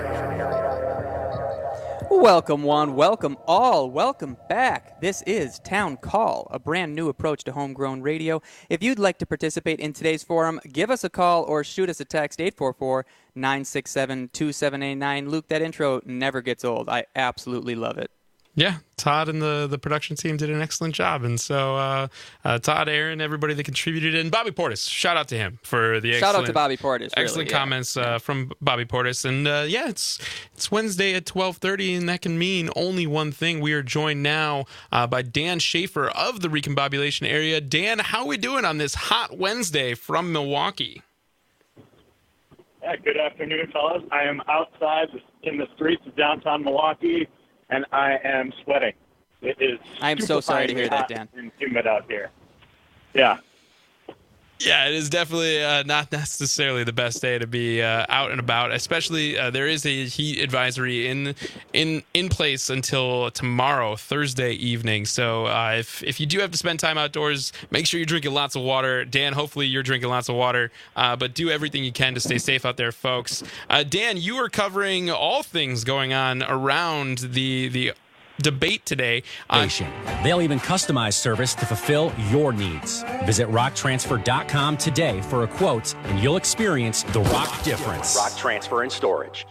Welcome one, welcome all, welcome back. This is Town Call, a brand new approach to homegrown radio. If you'd like to participate in today's forum, give us a call or shoot us a text, 844-967-2789. Luke, that intro never gets old. I absolutely love it. Yeah, Todd and the production team did an excellent job. And so Todd, Aaron, everybody that contributed, and Bobby Portis, shout out to him for the shout out to Bobby Portis. Excellent comments from Bobby Portis. And it's Wednesday at 12:30, and that can mean only one thing. We are joined now by Dan Schaefer of the Recombobulation area. Dan, how are we doing on this hot Wednesday from Milwaukee? Yeah, good afternoon, fellas. I am outside in the streets of downtown Milwaukee, and I am sweating. It is. I am so sorry to hear that, Dan. And humid out here. Yeah. Yeah, it is definitely not necessarily the best day to be out and about. Especially, there is a heat advisory in place until tomorrow, Thursday evening. So if you do have to spend time outdoors, make sure you're drinking lots of water. Dan, hopefully you're drinking lots of water. But do everything you can to stay safe out there, folks. Dan, you are covering all things going on around the debate today. They'll even customize service to fulfill your needs. Visit rocktransfer.com today for a quote, and you'll experience the rock difference. Rock Transfer and Storage.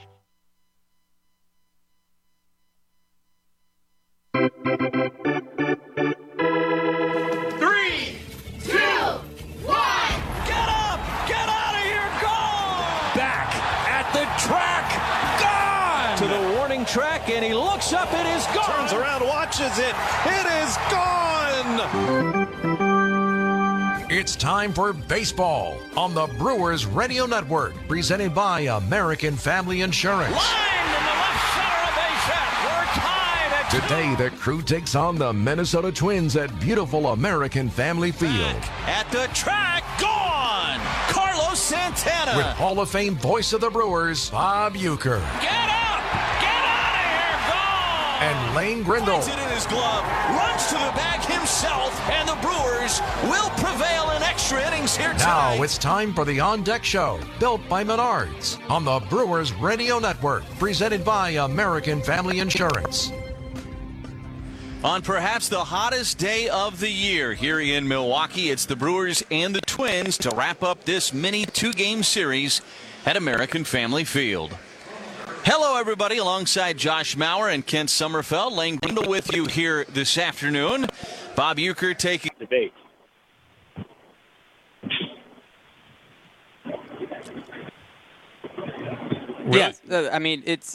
Track, and he looks up, it is gone. Turns around, watches it. It is gone. It's time for baseball on the Brewers Radio Network, presented by American Family Insurance. Line in the left center of base hit. We're tied at Today, the crew takes on the Minnesota Twins at beautiful American Family Field. At the track, gone. Carlos Santana. With Hall of Fame voice of the Brewers, Bob Uecker. Get up! And Lane Grindle. Finds it in his glove, runs to the bag himself, and the Brewers will prevail in extra innings here tonight. Now it's time for the On Deck Show, built by Menards, on the Brewers Radio Network, presented by American Family Insurance. On perhaps the hottest day of the year here in Milwaukee, it's the Brewers and the Twins to wrap up this mini two-game series at American Family Field. Hello, everybody. Alongside Josh Mauer and Kent Sommerfeld, Lane Grindle with you here this afternoon. Bob Uecker taking debate. Yeah, I mean, it's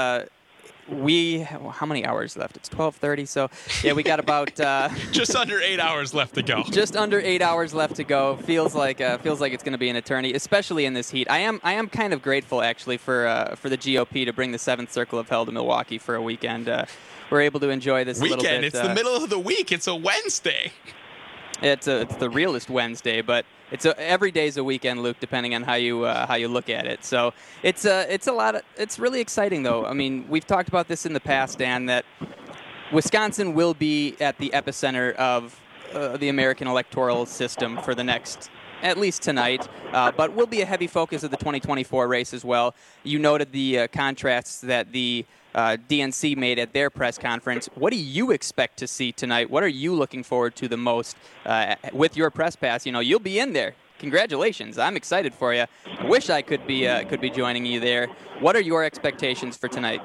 how many hours left? It's 12:30, so yeah, we got about just under 8 hours left to go. Just under 8 hours left to go. Feels like it's going to be an eternity, especially in this heat. I am kind of grateful actually for the GOP to bring the Seventh Circle of Hell to Milwaukee for a weekend. We're able to enjoy this weekend. A little bit. It's the middle of the week. It's a Wednesday. It's the realest Wednesday, but every day's a weekend, Luke, depending on how you look at it. So it's really exciting though. I mean, we've talked about this in the past, Dan, that Wisconsin will be at the epicenter of the American electoral system for the next, at least tonight, but will be a heavy focus of the 2024 race as well. You noted the contrasts that the DNC made at their press conference. What do you expect to see tonight? What are you looking forward to the most with your press pass? You know, you'll be in there. Congratulations. I'm excited for you. I wish I could be joining you there. What are your expectations for tonight?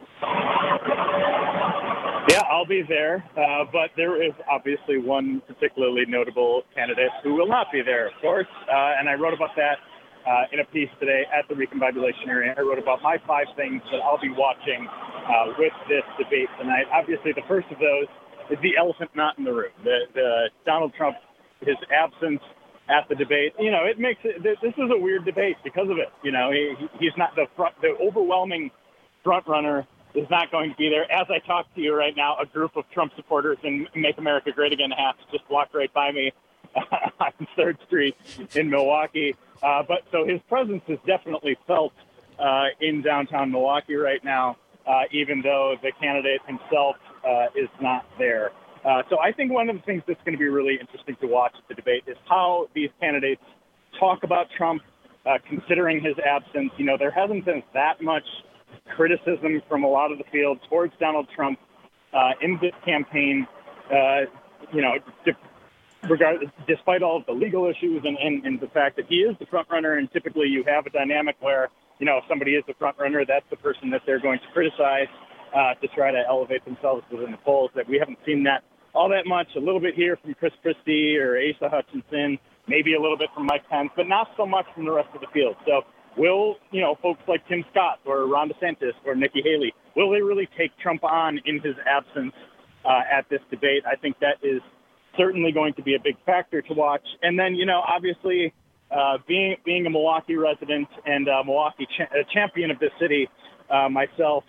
Yeah, I'll be there, but there is obviously one particularly notable candidate who will not be there, of course, and I wrote about that in a piece today at the Recombobulation area. I wrote about my 5 things that I'll be watching with this debate tonight. Obviously, the first of those is the elephant not in the room. The Donald Trump, his absence at the debate. You know, it makes it. This is a weird debate because of it. You know, he's not the overwhelming front runner is not going to be there. As I talk to you right now, a group of Trump supporters in Make America Great Again hats just walked right by me on 3rd Street in Milwaukee. But so his presence is definitely felt in downtown Milwaukee right now, even though the candidate himself is not there. So I think one of the things that's going to be really interesting to watch at the debate is how these candidates talk about Trump, considering his absence. You know, there hasn't been that much criticism from a lot of the field towards Donald Trump in this campaign, you know, despite all of the legal issues and the fact that he is the front runner, and typically you have a dynamic where, you know, if somebody is the front runner, that's the person that they're going to criticize. to try to elevate themselves within the polls. That we haven't seen that all that much. A little bit here from Chris Christie or Asa Hutchinson, maybe a little bit from Mike Pence, but not so much from the rest of the field. So will, folks like Tim Scott or Ron DeSantis or Nikki Haley, will they really take Trump on in his absence at this debate? I think that is certainly going to be a big factor to watch. And then, obviously, being a Milwaukee resident and a Milwaukee champion of this city myself,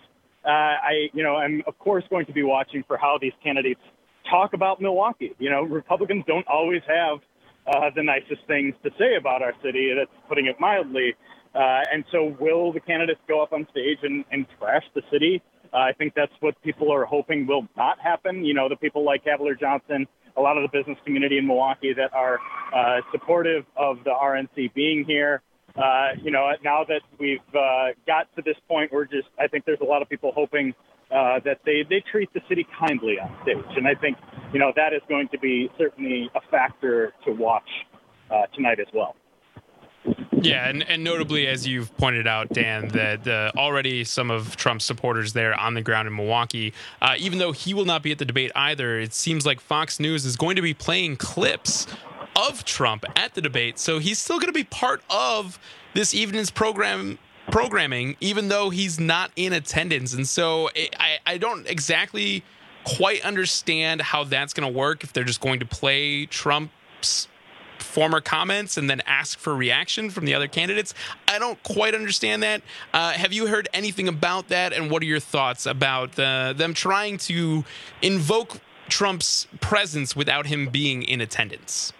I'm, of course, going to be watching for how these candidates talk about Milwaukee. Republicans don't always have the nicest things to say about our city. That's putting it mildly. And so will the candidates go up on stage and trash the city? I think that's what people are hoping will not happen. The people like Cavalier Johnson, a lot of the business community in Milwaukee that are supportive of the RNC being here. Now that we've got to this point, I think there's a lot of people hoping that they treat the city kindly on stage. And I think, that is going to be certainly a factor to watch tonight as well. Yeah, and notably, as you've pointed out, Dan, that already some of Trump's supporters there on the ground in Milwaukee, even though he will not be at the debate either, it seems like Fox News is going to be playing clips of Trump at the debate. So he's still going to be part of this evening's programming, even though he's not in attendance. And so I don't exactly quite understand how that's going to work, if they're just going to play Trump's former comments and then ask for reaction from the other candidates. I don't quite understand that. Have you heard anything about that? And what are your thoughts about them trying to invoke Trump's presence without him being in attendance?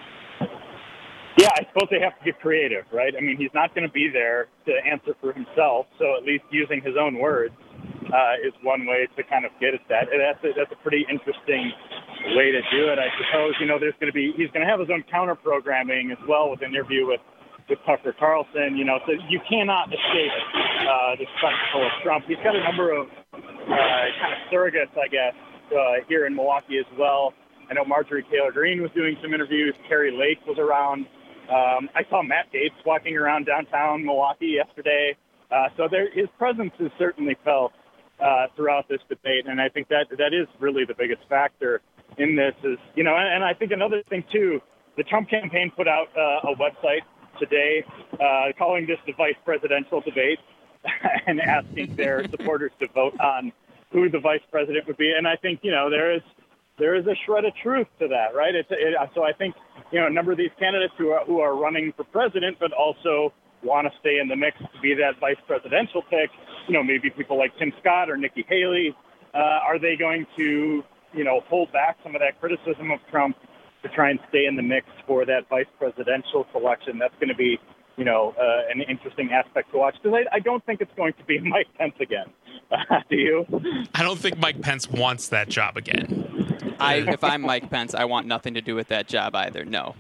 Yeah, I suppose they have to get creative, right? I mean, he's not going to be there to answer for himself, so at least using his own words is one way to kind of get at that. And that's a pretty interesting way to do it, I suppose. He's going to have his own counter programming as well with an interview with Tucker Carlson. So you cannot escape the spectacle of Trump. He's got a number of kind of surrogates, I guess, here in Milwaukee as well. I know Marjorie Taylor Greene was doing some interviews. Carrie Lake was around. I saw Matt Gaetz walking around downtown Milwaukee yesterday. So his presence is certainly felt throughout this debate, and I think that is really the biggest factor in this. Is and I think another thing too, the Trump campaign put out a website today calling this the vice presidential debate and asking their supporters to vote on who the vice president would be. And I think there is a shred of truth to that, right? So I think a number of these candidates who are running for president, but also want to stay in the mix to be that vice presidential pick. Maybe people like Tim Scott or Nikki Haley. Are they going to hold back some of that criticism of Trump to try and stay in the mix for that vice presidential selection? That's going to be an interesting aspect to watch, because I don't think it's going to be Mike Pence again. Do you? I don't think Mike Pence wants that job again. If I'm Mike Pence, I want nothing to do with that job either. No.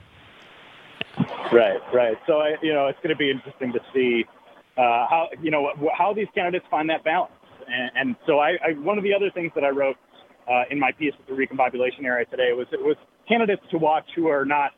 Right. So it's going to be interesting to see how these candidates find that balance. And so one of the other things that I wrote in my piece with the Recombobulation Area today was candidates to watch who are not,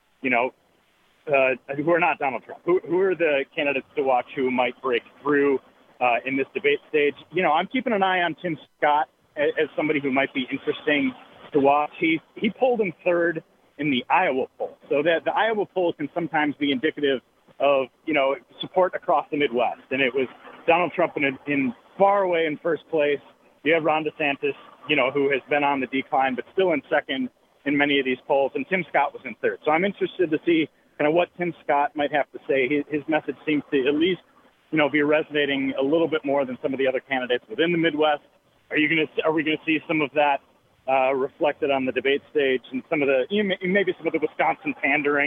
who are not Donald Trump. Who are the candidates to watch who might break through in this debate stage? I'm keeping an eye on Tim Scott as somebody who might be interesting to watch. He polled in third in the Iowa poll. So that the Iowa poll can sometimes be indicative of, support across the Midwest. And it was Donald Trump in far away in first place. You have Ron DeSantis, who has been on the decline, but still in second in many of these polls. And Tim Scott was in third. So I'm interested to see kind of what Tim Scott might have to say. His message seems to at least, be resonating a little bit more than some of the other candidates within the Midwest. Are we going to see some of that reflected on the debate stage and maybe some of the Wisconsin pandering?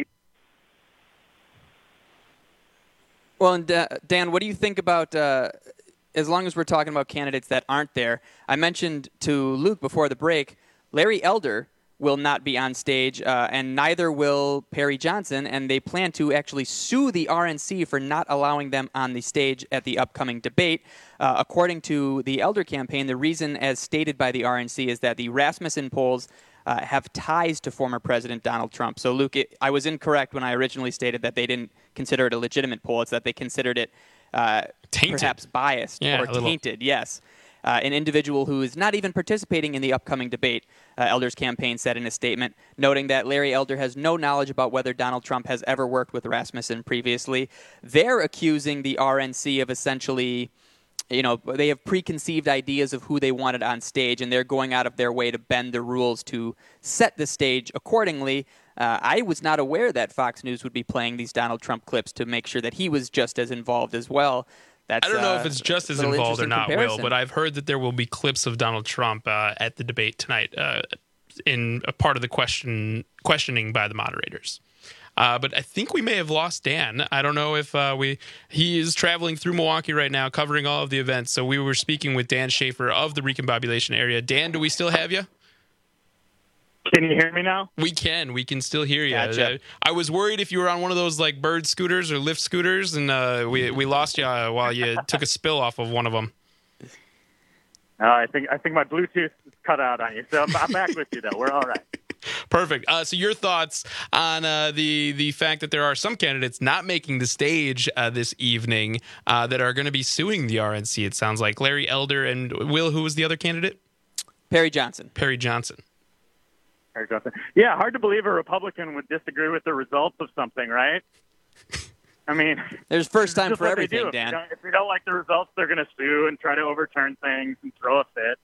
Well, and Dan, what do you think about, as long as we're talking about candidates that aren't there, I mentioned to Luke before the break, Larry Elder will not be on stage, and neither will Perry Johnson, and they plan to actually sue the RNC for not allowing them on the stage at the upcoming debate. According to the Elder campaign, the reason, as stated by the RNC, is that the Rasmussen polls have ties to former President Donald Trump. So, Luke, I was incorrect when I originally stated that they didn't consider it a legitimate poll. It's that they considered it perhaps biased or tainted, yes. an individual who is not even participating in the upcoming debate, Elder's campaign said in a statement, noting that Larry Elder has no knowledge about whether Donald Trump has ever worked with Rasmussen previously. They're accusing the RNC of essentially, they have preconceived ideas of who they wanted on stage, and they're going out of their way to bend the rules to set the stage accordingly. I was not aware that Fox News would be playing these Donald Trump clips to make sure that he was just as involved as well. I don't know if it's just as involved or not, Will, but I've heard that there will be clips of Donald Trump at the debate tonight in a part of the questioning by the moderators. But I think we may have lost Dan. I don't know if he is traveling through Milwaukee right now, covering all of the events. So we were speaking with Dan Schaefer of the Recombobulation area. Dan, do we still have you? Can you hear me now? We can. We can still hear you. Gotcha. I was worried if you were on one of those like Bird scooters or Lyft scooters, and we lost you while you took a spill off of one of them. I think my Bluetooth is cut out on you, so I'm back with you though. We're all right. Perfect. So your thoughts on the fact that there are some candidates not making the stage this evening that are going to be suing the RNC? It sounds like Larry Elder and Will. Who was the other candidate? Perry Johnson. Yeah, hard to believe a Republican would disagree with the results of something, right? I mean, there's first time for everything, Dan. If you don't like the results, they're going to sue and try to overturn things and throw a fit.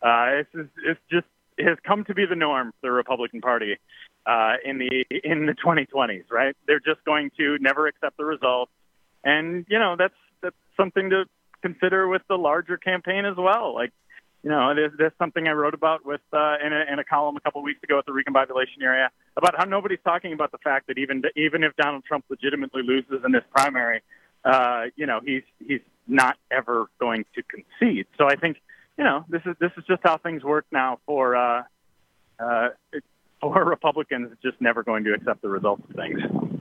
It has come to be the norm for the Republican Party in the 2020s, right? They're just going to never accept the results, and that's something to consider with the larger campaign as well. Like, there's something I wrote about with in a column a couple of weeks ago at the Recombobulation area about how nobody's talking about the fact that even if Donald Trump legitimately loses in this primary, he's not ever going to concede. So I think this is just how things work now for Republicans. Just never going to accept the results of things.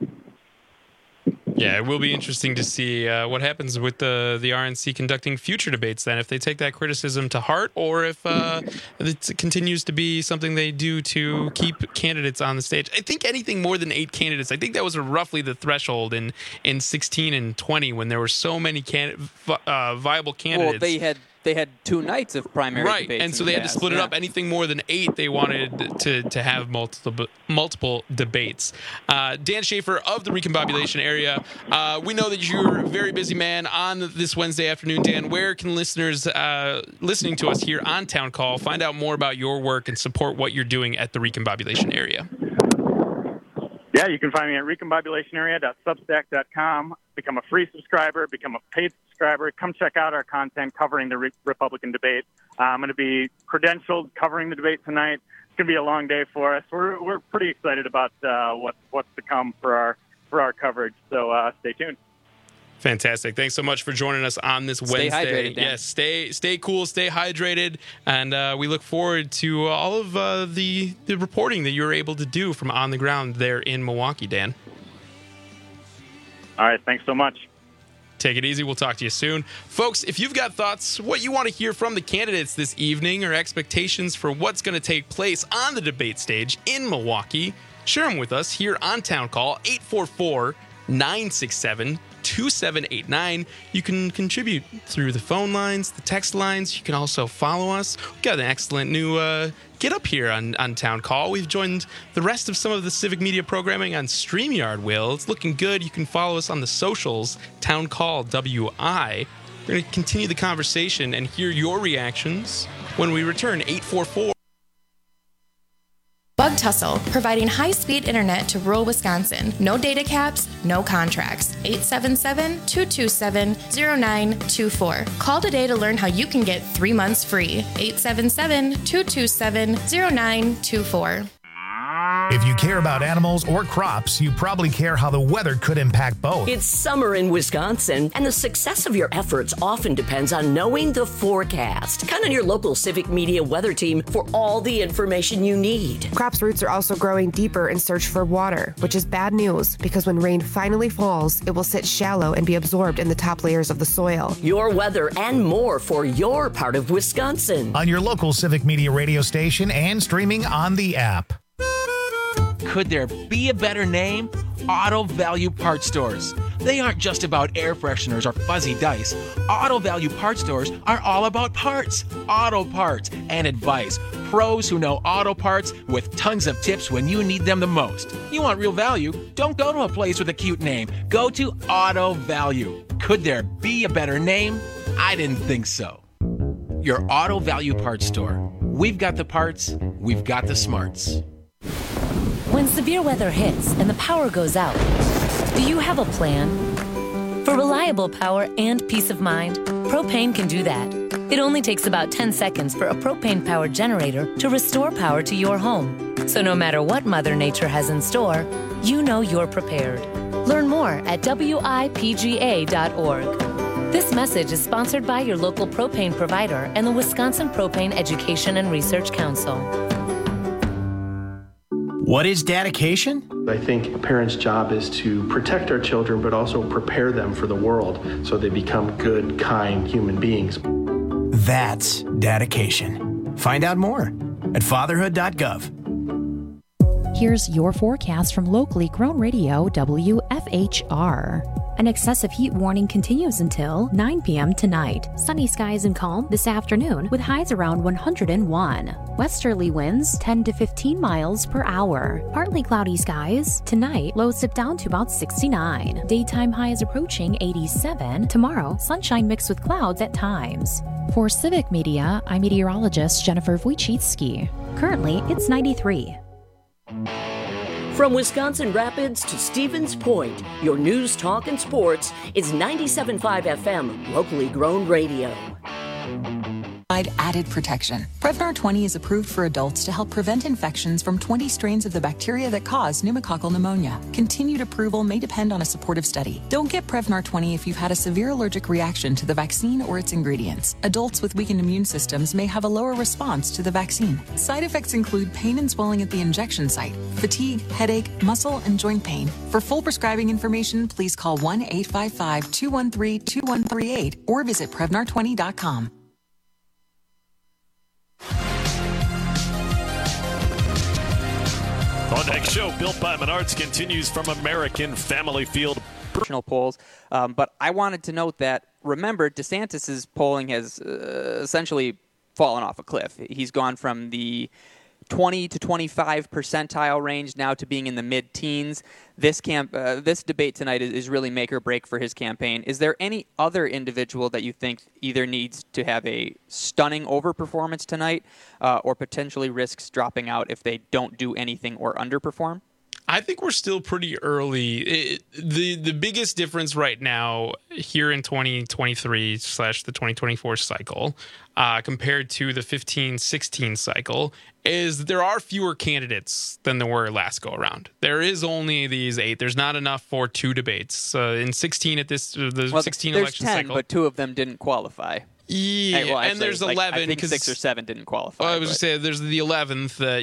Yeah, it will be interesting to see what happens with the RNC conducting future debates then, if they take that criticism to heart or if it continues to be something they do to keep candidates on the stage. I think anything more than 8 candidates, I think that was roughly the threshold in 16 and 20 when there were so many viable candidates. Well, they had 2 nights of primary debates. Right, and so they had to split it up. Anything more than 8, they wanted to have multiple debates. Dan Schaefer of the Recombobulation area, we know that you're a very busy man on this Wednesday afternoon. Dan, where can listeners listening to us here on Town Call find out more about your work and support what you're doing at the Recombobulation area? Yeah, you can find me at recombobulationarea.substack.com. Become a free subscriber, become a paid subscriber. Come check out our content covering the Republican debate. I'm going to be credentialed covering the debate tonight. It's going to be a long day for us. We're pretty excited about what's to come for our coverage. So stay tuned. Fantastic. Thanks so much for joining us on this Wednesday. Stay hydrated, Dan. Yes, stay cool, stay hydrated, and we look forward to all of the reporting that you're able to do from on the ground there in Milwaukee, Dan. All right, thanks so much. Take it easy. We'll talk to you soon. Folks, if you've got thoughts, what you want to hear from the candidates this evening, or expectations for what's going to take place on the debate stage in Milwaukee, share them with us here on Town Call, 844-967-2789. You can contribute through the phone lines, the text lines. You can also follow us. We've got an excellent new get up here on Town Call. We've joined the rest of some of the civic media programming on StreamYard, Will. It's looking good. You can follow us on the socials, Town Call WI. We're going to continue the conversation and hear your reactions when we return. 844. Bug Tussle, providing high-speed internet to rural Wisconsin. No data caps, no contracts. 877-227-0924. Call today to learn how you can get 3 months free. 877-227-0924. If you care about animals or crops, you probably care how the weather could impact both. It's summer in Wisconsin, and the success of your efforts often depends on knowing the forecast. Count on your local Civic Media weather team for all the information you need. Crops' roots are also growing deeper in search for water, which is bad news because when rain finally falls, it will sit shallow and be absorbed in the top layers of the soil. Your weather and more for your part of Wisconsin. On your local Civic Media radio station and streaming on the app. Could there be a better name? Auto Value Parts Stores. they aren't just about air fresheners or fuzzy dice. Auto Value Parts stores are all about parts, auto parts, and advice. Pros who know auto parts with tons of tips when you need them the most. You want real value? Don't go to a place with a cute name. Go to Auto Value. Could there be a better name? I didn't think so. Your Auto Value Parts store. We've got the parts, we've got the smarts. When severe weather hits and the power goes out, do you have a plan? For reliable power and peace of mind, Propane can do that. It only takes about 10 seconds for a propane-powered generator to restore power to your home. So no matter what Mother Nature has in store, you know you're prepared. Learn more at WIPGA.org. This message is sponsored by your local propane provider and the Wisconsin Propane Education and Research Council. What is dedication? I think a parent's job is to protect our children, but also prepare them for the world so they become good, kind human beings. That's dedication. Find out more at fatherhood.gov. Here's your forecast from locally grown radio WFHR. An excessive heat warning continues until 9 p.m. tonight. Sunny skies and calm this afternoon with highs around 101. Westerly winds 10 to 15 miles per hour. Partly cloudy skies. Tonight, lows dip down to about 69. Daytime highs approaching 87. Tomorrow, sunshine mixed with clouds at times. For Civic Media, I'm meteorologist Jennifer Wojcicki. Currently, it's 93. From Wisconsin Rapids to Stevens Point, your news, talk, and sports is 97.5 FM, locally grown radio. Added protection. Prevnar 20 is approved for adults to help prevent infections from 20 strains of the bacteria that cause pneumococcal pneumonia. Continued approval may depend on a supportive study. Don't get Prevnar 20 if you've had a severe allergic reaction to the vaccine or its ingredients. Adults with weakened immune systems may have a lower response to the vaccine. Side effects include pain and swelling at the injection site, fatigue, headache, muscle, and joint pain. For full prescribing information, please call 1-855-213-2138 or visit Prevnar20.com. Our next show, Built by Menards, continues from American Family Field. Polls, but I wanted to note that, remember, DeSantis' polling has essentially fallen off a cliff. He's gone from the 20 to 25 percentile range now to being in the mid-teens. This debate tonight is really make or break for his campaign. Is there any other individual that you think either needs to have a stunning overperformance tonight or potentially risks dropping out if they don't do anything or underperform? I think we're still pretty early. The biggest difference right now here in 2023 / the 2024 cycle compared to the 15-16 cycle is there are fewer candidates than there were last go around. There is only these 8. There's not enough for 2 debates. In 16 at this 16 election 10, cycle. But 2 of them didn't qualify. Yeah, well, actually, and there's 11 I think because 6 or 7 didn't qualify. Well, I was going to say there's the 11th that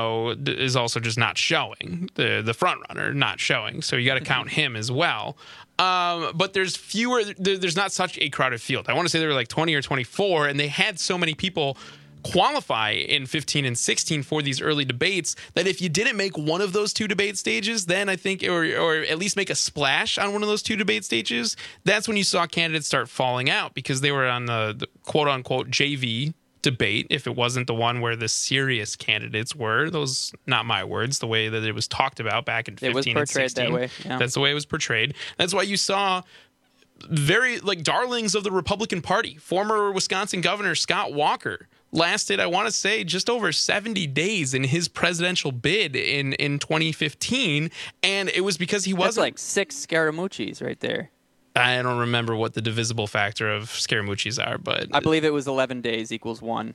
is also just not showing, the front runner not showing. So you got to count him as well. But there's fewer. There's not such a crowded field. I want to say there were like 20 or 24, and they had so many people qualify in 15 and 16 for these early debates that if you didn't make one of those 2 debate stages, then I think, or at least make a splash on one of those 2 debate stages, that's when you saw candidates start falling out because they were on the quote unquote JV debate. If it wasn't the one where the serious candidates were, those, not my words, the way that it was talked about back in 15 and 16. It was portrayed that way. Yeah. That's the way it was portrayed. That's why you saw very darlings of the Republican Party. Former Wisconsin Governor Scott Walker lasted, I want to say, just over 70 days in his presidential bid in 2015, and it was because he wasn't... That's like 6 Scaramucci's right there. I don't remember what the divisible factor of Scaramucci's are, but... I believe it was 11 days equals 1.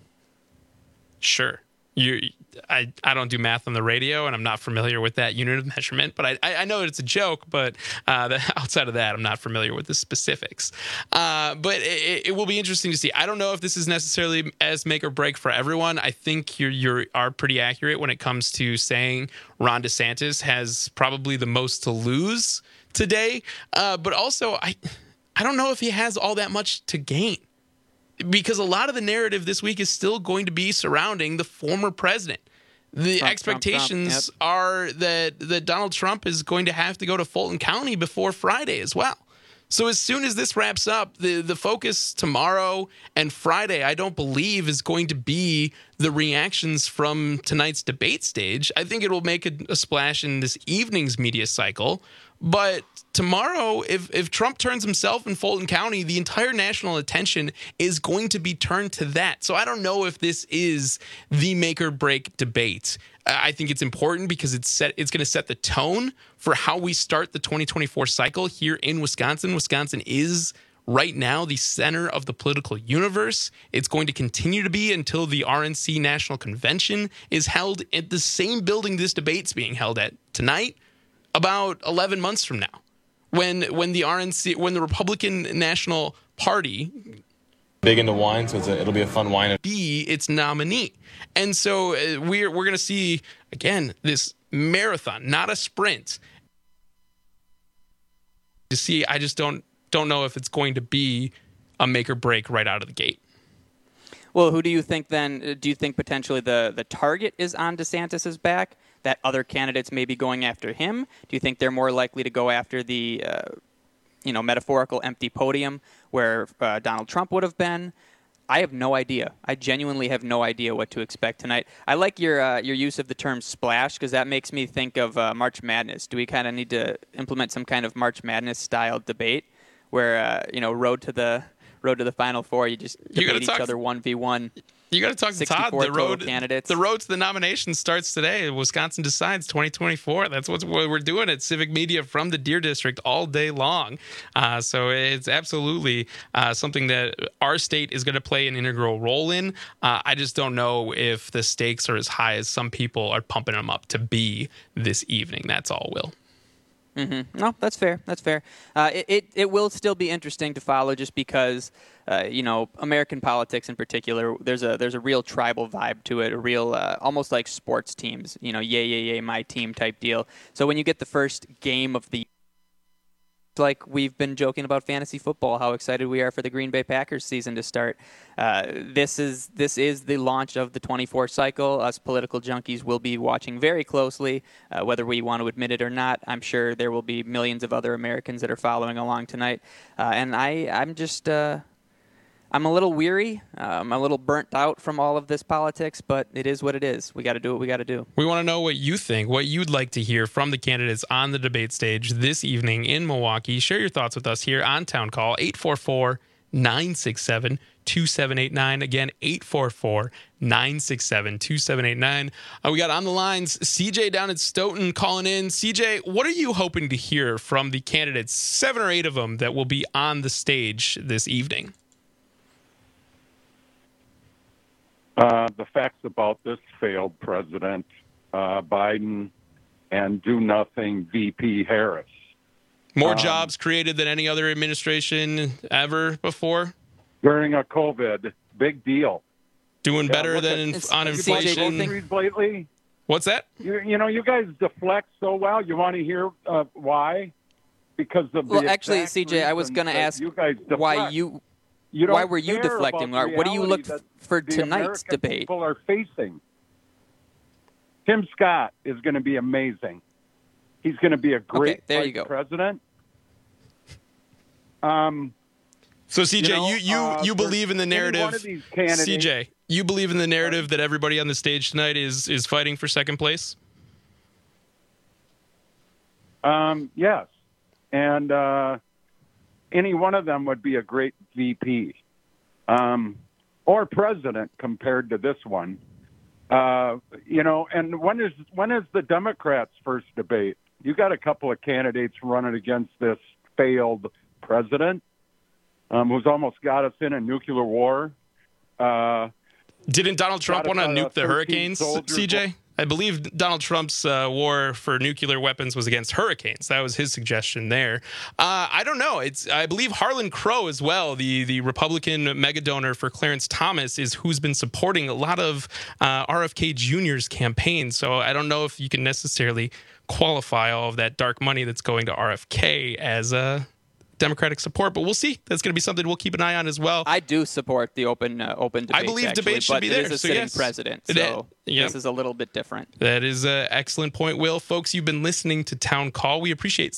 Sure. I don't do math on the radio, and I'm not familiar with that unit of measurement, but I know it's a joke, but outside of that, I'm not familiar with the specifics. But it will be interesting to see. I don't know if this is necessarily as make or break for everyone. I think you are pretty accurate when it comes to saying Ron DeSantis has probably the most to lose today, but also I don't know if he has all that much to gain. Because a lot of the narrative this week is still going to be surrounding the former president. The expectations are that Donald Trump is going to have to go to Fulton County before Friday as well. So as soon as this wraps up, the focus tomorrow and Friday, I don't believe, is going to be the reactions from tonight's debate stage. I think it will make a splash in this evening's media cycle. But tomorrow, if Trump turns himself in Fulton County, the entire national attention is going to be turned to that. So I don't know if this is the make or break debate. I think it's important because it's going to set the tone for how we start the 2024 cycle here in Wisconsin. Wisconsin is right now the center of the political universe. It's going to continue to be until the RNC National Convention is held at the same building this debate's being held at tonight, about 11 months from now, when the Republican National Party, big into wine, so it'll be a fun wine, be its nominee. And so we're going to see, again, this marathon, not a sprint. To see, I just don't know if it's going to be a make or break right out of the gate. Well, who do you think then? Do you think potentially the target is on DeSantis's back, that other candidates may be going after him? Do you think they're more likely to go after the metaphorical empty podium where Donald Trump would have been? I have no idea. I genuinely have no idea what to expect tonight. I like your use of the term splash, because that makes me think of March Madness. Do we kind of need to implement some kind of March Madness style debate where road to the Final Four, you just debate each other 1v1? You got to talk to Todd. The road to the nomination starts today. Wisconsin Decides 2024. That's what we're doing at Civic Media from the Deer District all day long. So it's absolutely something that our state is going to play an integral role in. I just don't know if the stakes are as high as some people are pumping them up to be this evening. That's all, Will. Mm-hmm. No, that's fair. That's fair. It will still be interesting to follow, just because American politics in particular, there's a real tribal vibe to it, a real almost like sports teams, yay, my team type deal. So when you get the first game of the, like we've been joking about fantasy football, how excited we are for the Green Bay Packers season to start. This is the launch of the 24 cycle. Us political junkies will be watching very closely, whether we want to admit it or not. I'm sure there will be millions of other Americans that are following along tonight. And I'm a little weary. I'm a little burnt out from all of this politics, but it is what it is. We got to do what we got to do. We want to know what you think, what you'd like to hear from the candidates on the debate stage this evening in Milwaukee. Share your thoughts with us here on Town Call, 844-967-2789. Again, 844-967-2789. We got on the lines CJ down at Stoughton calling in. CJ, what are you hoping to hear from the candidates, 7 or 8 of them, that will be on the stage this evening? The facts about this failed president, Biden, and do-nothing VP Harris. More jobs created than any other administration ever before? During a COVID, big deal. Doing better than on inflation. Lately. What's that? You guys deflect so well. You want to hear why? Because of the actually, CJ, I was going to ask why were you deflecting? What do you look for tonight's debate? People are facing. Tim Scott is going to be amazing. He's going to be a great president. So CJ, you believe in the narrative. CJ, you believe in the narrative that everybody on the stage tonight is fighting for second place? Yes, and any one of them would be a great VP or president compared to this one. And when is the Democrats' first debate? You got a couple of candidates running against this failed president who's almost got us in a nuclear war. Didn't Donald Trump want to nuke the hurricanes, CJ? I believe Donald Trump's war for nuclear weapons was against hurricanes. That was his suggestion there. I don't know. I believe Harlan Crow as well, the Republican mega donor for Clarence Thomas, is who's been supporting a lot of RFK Jr.'s campaign. So I don't know if you can necessarily qualify all of that dark money that's going to RFK as Democratic support, but we'll see. That's going to be something we'll keep an eye on as well. I do support the open debate. I believe debate should be there. But it is a sitting president, so this is a little bit different. That is an excellent point, Will. Folks, you've been listening to Town Call. We appreciate it.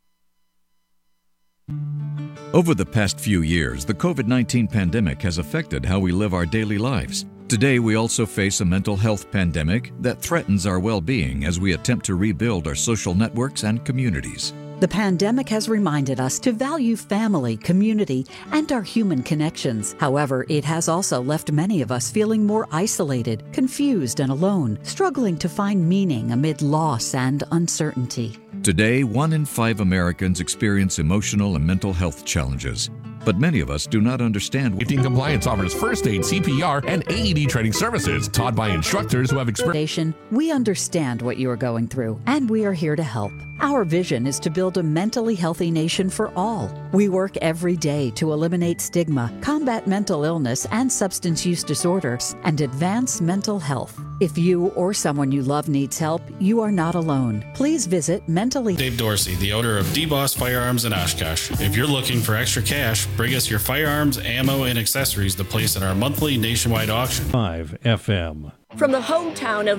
Over the past few years, the COVID-19 pandemic has affected how we live our daily lives. Today, we also face a mental health pandemic that threatens our well-being as we attempt to rebuild our social networks and communities. The pandemic has reminded us to value family, community, and our human connections. However, it has also left many of us feeling more isolated, confused, and alone, struggling to find meaning amid loss and uncertainty. Today, 1 in 5 Americans experience emotional and mental health challenges. But many of us do not understand. Safety and Compliance offers first aid, CPR, and AED training services taught by instructors who have experience. We understand what you are going through, and we are here to help. Our vision is to build a mentally healthy nation for all. We work every day to eliminate stigma, combat mental illness and substance use disorders, and advance mental health. If you or someone you love needs help, you are not alone. Please visit Mentally. Dave Dorsey, the owner of DBoss Firearms in Oshkosh. If you're looking for extra cash, bring us your firearms, ammo, and accessories to place at our monthly nationwide auction. 5 FM. From the hometown of